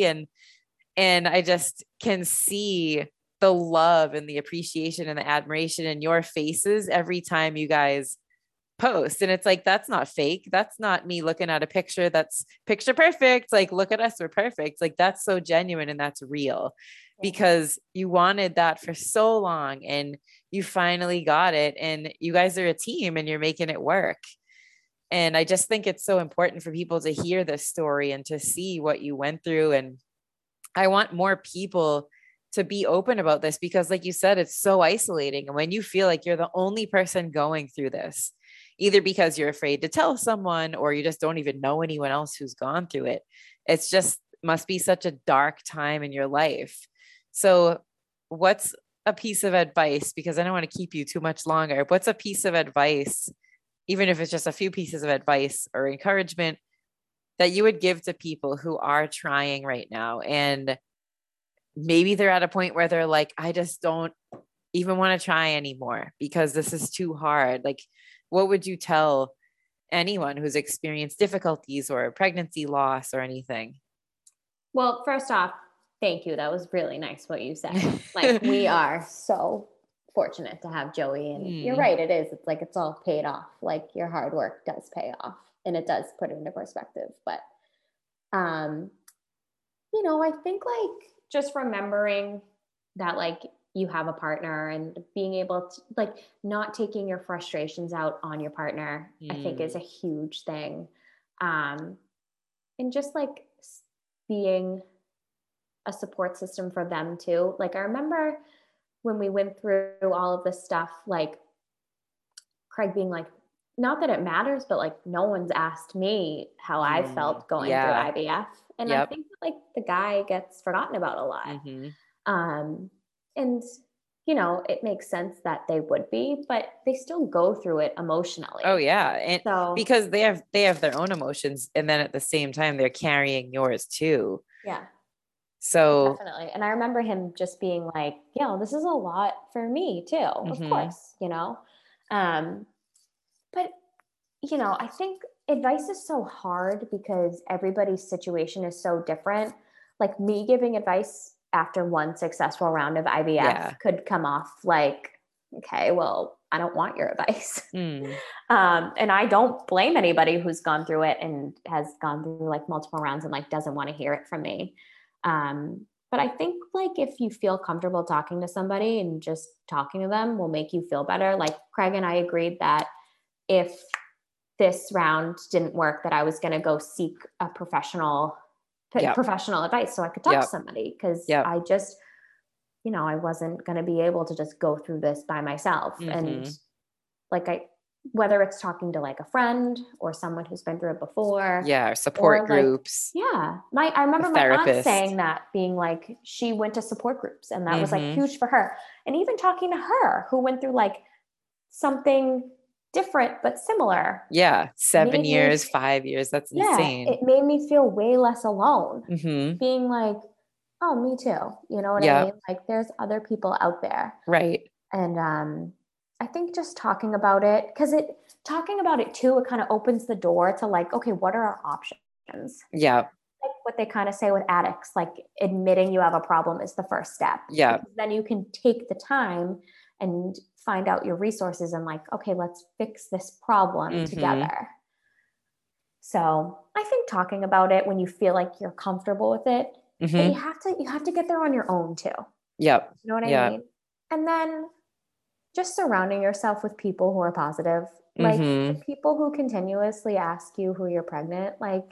And I just can see the love and the appreciation and the admiration in your faces every time you guys post. And it's like, that's not fake. That's not me looking at a picture that's picture perfect. Like, look at us, we're perfect. Like, that's so genuine and that's real because you wanted that for so long and you finally got it. And you guys are a team and you're making it work. And I just think it's so important for people to hear this story and to see what you went through. And I want more people to be open about this because, like you said, it's so isolating. And when you feel like you're the only person going through this, either because you're afraid to tell someone or you just don't even know anyone else who's gone through it, it's just must be such a dark time in your life. So, what's a piece of advice? Because I don't want to keep you too much longer. What's a piece of advice, even if it's just a few pieces of advice or encouragement that you would give to people who are trying right now and maybe they're at a point where they're like, I just don't even want to try anymore because this is too hard. Like, what would you tell anyone who's experienced difficulties or pregnancy loss or anything? Well, first off, thank you. That was really nice what you said. Like, we are so fortunate to have Joey. And you're right, it is. It's like it's all paid off. Like, your hard work does pay off and it does put it into perspective. But you know, I think like just remembering that like you have a partner and being able to like not taking your frustrations out on your partner, I think is a huge thing. And just like being a support system for them too. Like I remember when we went through all of this stuff, like Craig being like, not that it matters, but like no one's asked me how I felt going through IVF. And I think that, like the guy gets forgotten about a lot. And you know, it makes sense that they would be, but they still go through it emotionally. Oh yeah. And so, because they have their own emotions and then at the same time they're carrying yours too. Yeah. So definitely. And I remember him just being like, yeah, this is a lot for me too. Of course, you know. But you know, I think advice is so hard because everybody's situation is so different. like me giving advice after one successful round of IVF could come off like, okay, well, I don't want your advice. And I don't blame anybody who's gone through it and has gone through like multiple rounds and like doesn't want to hear it from me. But I think like if you feel comfortable talking to somebody and just talking to them will make you feel better. Like Craig and I agreed that if this round didn't work, that I was going to go seek a professional advice so I could talk to somebody. Cause I just, you know, I wasn't going to be able to just go through this by myself. And like whether it's talking to like a friend or someone who's been through it before. Yeah. Or support groups. I remember my aunt saying that, being like, she went to support groups and that was like huge for her. And even talking to her who went through like something different, but similar. Yeah. 7 years, 5 years. That's insane. It made me feel way less alone, being like, oh, me too. You know what I mean? Like there's other people out there. Right. And, I think just talking about it, because talking about it too, it kind of opens the door to like, okay, what are our options? Yeah. Like what they kind of say with addicts, like admitting you have a problem is the first step. Yeah. Because then you can take the time and find out your resources and like, okay, let's fix this problem together. So I think talking about it when you feel like you're comfortable with it, but you have to get there on your own too. Yep. You know what I mean? And then just surrounding yourself with people who are positive, like the people who continuously ask you who you're pregnant, like,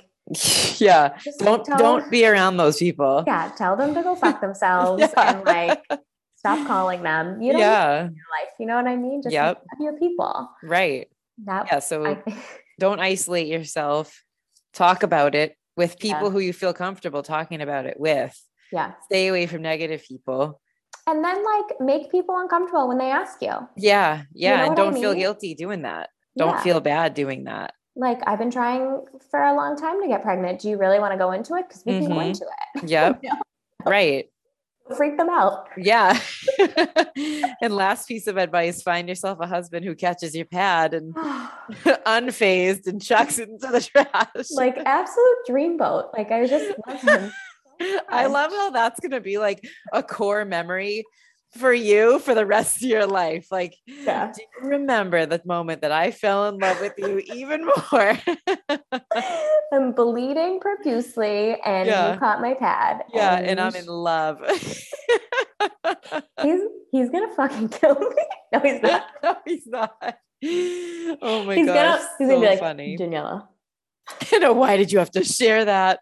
don't be around those people. Yeah. Tell them to go fuck themselves and like, stop calling them. You don't need in your life. You know what I mean? Just have your people. Right. So don't isolate yourself. Talk about it with people who you feel comfortable talking about it with. Yeah. Stay away from negative people. And then like make people uncomfortable when they ask you. Yeah. Yeah. You know and don't feel guilty doing that. Don't feel bad doing that. Like I've been trying for a long time to get pregnant. Do you really want to go into it? Because we can go into it. Yep. Right. Freak them out. Yeah. And last piece of advice, find yourself a husband who catches your pad and unfazed and chucks it into the trash. Like absolute dreamboat. Like I just love him. I love how that's going to be like a core memory for you for the rest of your life. Like, do you remember the moment that I fell in love with you even more? I'm bleeding profusely and you caught my pad. Yeah. And I'm in love. He's going to fucking kill me. No, he's not. No, he's not. Oh my gosh. He's going to be like, funny. Daniela. I know. Why did you have to share that?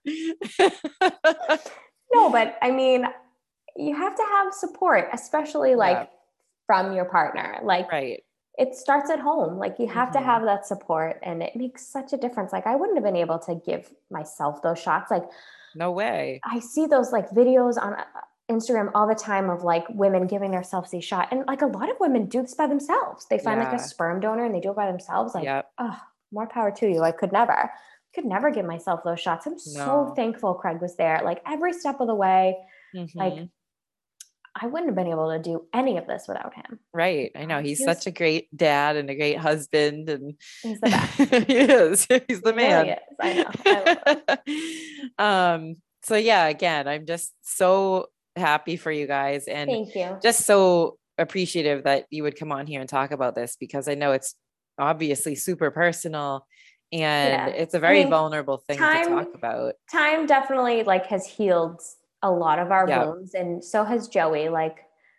No, but I mean, you have to have support, especially like from your partner. Like it starts at home. Like you have to have that support and it makes such a difference. Like I wouldn't have been able to give myself those shots. Like no way. I see those like videos on Instagram all the time of like women giving themselves these shots. And like a lot of women do this by themselves. They find like a sperm donor and they do it by themselves. Like, oh, more power to you. I could never give myself those shots. I'm so thankful Craig was there. Like every step of the way, like I wouldn't have been able to do any of this without him. Right. I know. He's such a great dad and a great husband. And he's the best. He is. He's the man. Really is. I know. So yeah, again, I'm just so happy for you guys and thank you. Just so appreciative that you would come on here and talk about this because I know it's obviously super personal and it's a very vulnerable thing to talk about. Time definitely like has healed a lot of our wounds and so has Joey. Like,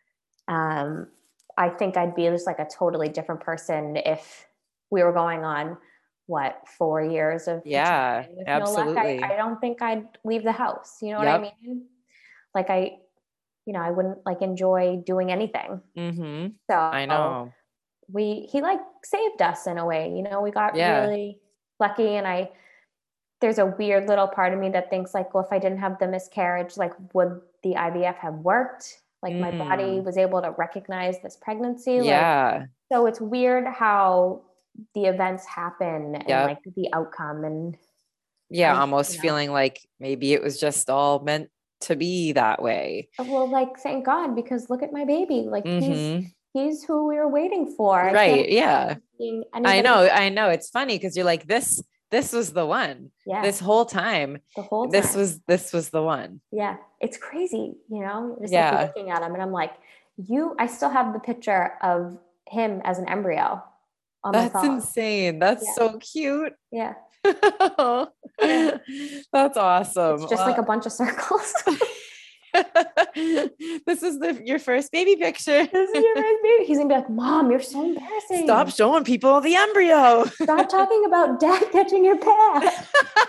I think I'd be just like a totally different person if we were going on 4 years of absolutely. No luck. I don't think I'd leave the house. You know what I mean? Like I wouldn't like enjoy doing anything. So I know he like saved us in a way, you know, we got really lucky. And there's a weird little part of me that thinks like, well, if I didn't have the miscarriage, like would the IVF have worked? Like my body was able to recognize this pregnancy. Like, so it's weird how the events happen and like the outcome and almost feeling like maybe it was just all meant to be that way. Well, like, thank God, because look at my baby. Like he's who we were waiting for. Right. Yeah. I know. It's funny because you're like, this was the one. Yeah. This whole time. The whole time. This was the one. Yeah. It's crazy, you know, just Yeah. like looking at him and I'm like, I still have the picture of him as an embryo on my phone. That's insane. That's so cute. Yeah. Yeah. That's awesome. It's just like a bunch of circles. This is your first baby picture. This is your first baby. He's gonna be like, Mom, you're so embarrassing. Stop showing people the embryo. Stop talking about dad catching your pad.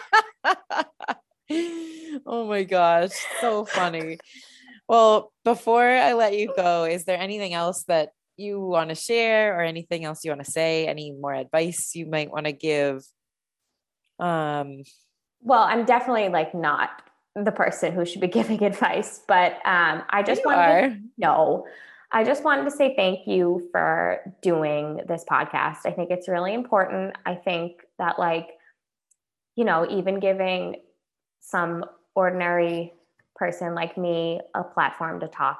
Oh my gosh. So funny. Well, before I let you go, is there anything else that you want to share or anything else you want to say? Any more advice you might want to give? Well, I'm definitely like not the person who should be giving advice, but I just wanted to say thank you for doing this podcast. I think it's really important. I think that like, you know, even giving some ordinary person like me a platform to talk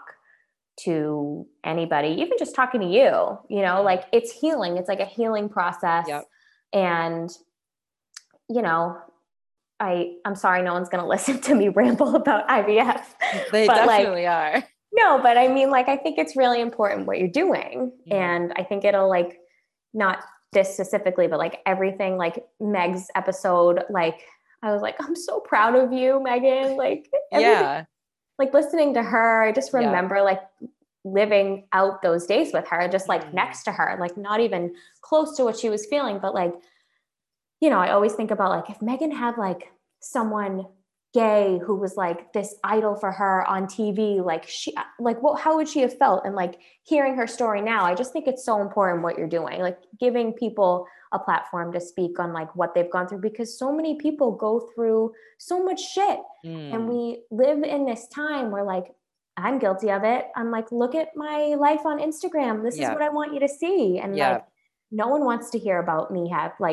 to anybody, even just talking to you, you know, like it's healing. It's like a healing process. Yep. And, you know, I'm sorry, no one's going to listen to me ramble about IVF. They definitely are. No, but I mean, like, I think it's really important what you're doing. Mm-hmm. And I think it'll like, not this specifically, but like everything, like Meg's episode, like, I was like, I'm so proud of you, Megan. Like, like listening to her, I just remember like living out those days with her, just like next to her, like not even close to what she was feeling, but like, you know, I always think about like if Megan had like someone gay who was like this idol for her on TV, like how would she have felt? And like hearing her story now, I just think it's so important what you're doing, like giving people a platform to speak on like what they've gone through, because so many people go through so much shit. And we live in this time where like, I'm guilty of it. I'm like, look at my life on Instagram. This is what I want you to see. And like, no one wants to hear about me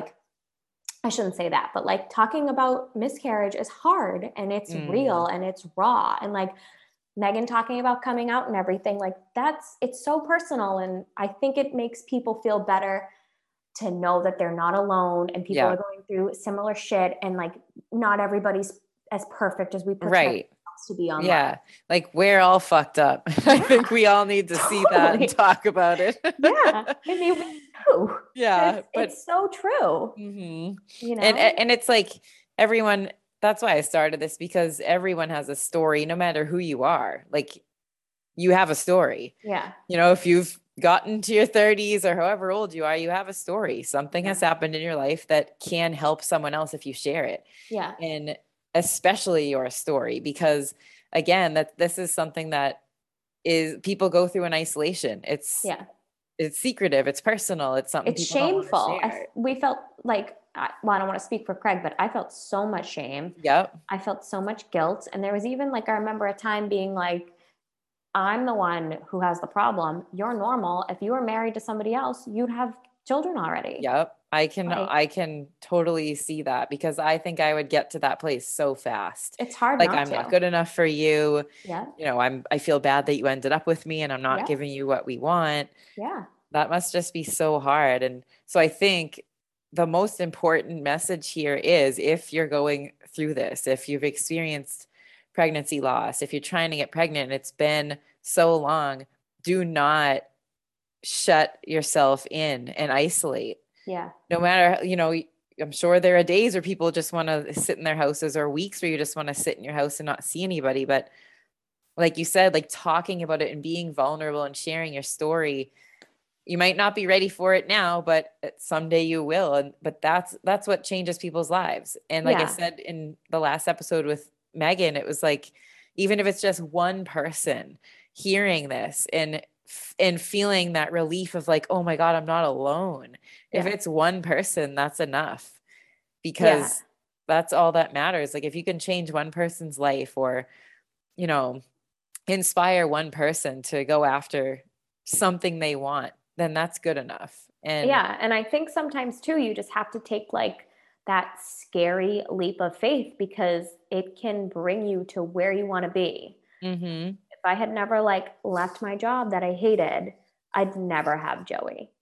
I shouldn't say that, but like talking about miscarriage is hard and it's real and it's raw. And like Megan talking about coming out and everything, like it's so personal. And I think it makes people feel better to know that they're not alone and people are going through similar shit. And like, not everybody's as perfect as we portray ourselves to be online. Yeah. Like we're all fucked up. I think we all need to see that and talk about it. I mean, we do. Yeah. It's so true. Mm-hmm. You know? And it's like everyone, that's why I started this, because everyone has a story, no matter who you are. Like you have a story. Yeah. You know, if you've gotten to your 30s or however old you are, you have a story. Something has happened in your life that can help someone else if you share it. Yeah. And especially your story, because again, this is something that is people go through in isolation. It's secretive. It's personal. It's something it's shameful. We felt like, well, I don't want to speak for Craig, but I felt so much shame. Yep. I felt so much guilt. And there was even like, I remember a time being like, I'm the one who has the problem. You're normal. If you were married to somebody else, you'd have children already. Yep. I can totally see that, because I think I would get to that place so fast. It's hard. Like I'm not good enough for you. Yeah. You know, I feel bad that you ended up with me and I'm not giving you what we want. Yeah. That must just be so hard. And so I think the most important message here is, if you're going through this, if you've experienced pregnancy loss, if you're trying to get pregnant and it's been so long, do not shut yourself in and isolate. Yeah. No matter, you know, I'm sure there are days where people just want to sit in their houses, or weeks where you just want to sit in your house and not see anybody. But like you said, like talking about it and being vulnerable and sharing your story, you might not be ready for it now, but someday you will. But that's what changes people's lives. And like I said in the last episode with Megan, it was like, even if it's just one person hearing this and feeling that relief of like, oh my God, I'm not alone. If it's one person, that's enough, because that's all that matters. Like if you can change one person's life, or, you know, inspire one person to go after something they want, then that's good enough. And and I think sometimes too, you just have to take like that scary leap of faith, because it can bring you to where you want to be. Mm-hmm. If I had never like left my job that I hated, I'd never have Joey.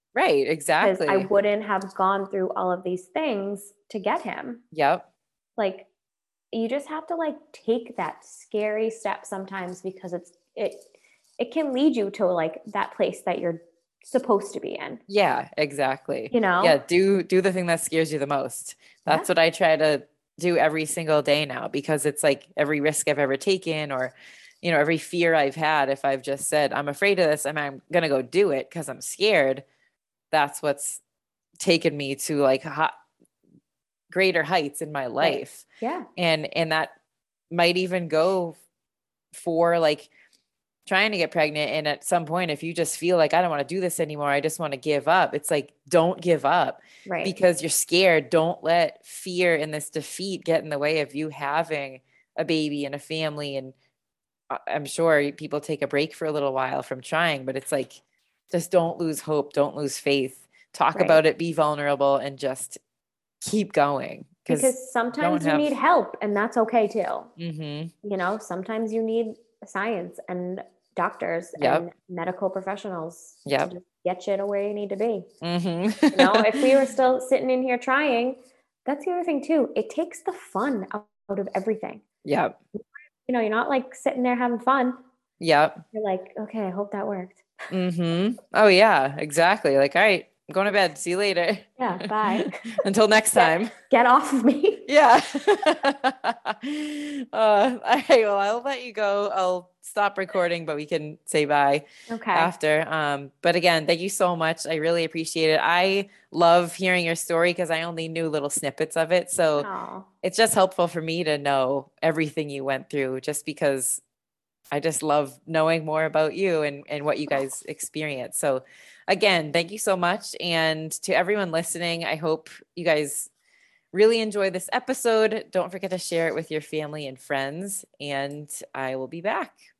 Right. because I Exactly. wouldn't have gone through all of these things to get him. Yep. Like, you just have to like take that scary step sometimes, because it can lead you to like that place that you're supposed to be in, Yeah, exactly. you Yeah, know? do the thing that scares you the most. Yeah. That's what I try to do every single day now, because it's like every risk I've ever taken, or every fear I've had, if I've just said I'm afraid of this and I'm going to go do it because I'm scared, that's what's taken me to like greater heights in my Right. life. Yeah. And that might even go for like trying to get pregnant. And at some point, if you just feel like, I don't want to do this anymore, I just want to give up, it's like, don't give up Right. because you're scared. Don't let fear and this defeat get in the way of you having a baby and a family. And I'm sure people take a break for a little while from trying, but it's like, just don't lose hope. Don't lose faith. Talk Right. about it, be vulnerable, and just keep going, because Because you don't sometimes you have. need help, and that's okay too. Mm-hmm. You know, sometimes you need science and doctors and Yep. medical professionals to Yep. just get you to where you need to be. You know, if we were Mm-hmm. still sitting in here trying, that's the other thing too. It takes the fun out of everything. Yep. You know, you're not like sitting there having fun. Yep. You're like, okay, I hope that worked. Mm-hmm. Oh yeah, exactly. Like, all right, I'm going to bed. See you later. Yeah, bye. Until next Get time. get off of me. Yeah. All right. Well, I'll let you go. I'll stop recording, but we can say bye Okay. after. But again, thank you so much. I really appreciate it. I love hearing your story because I only knew little snippets of it. So Oh, it's just helpful for me to know everything you went through, just because I just love knowing more about you and what you guys experience. So again, thank you so much. And to everyone listening, I hope you guys really enjoy this episode. Don't forget to share it with your family and friends, and I will be back.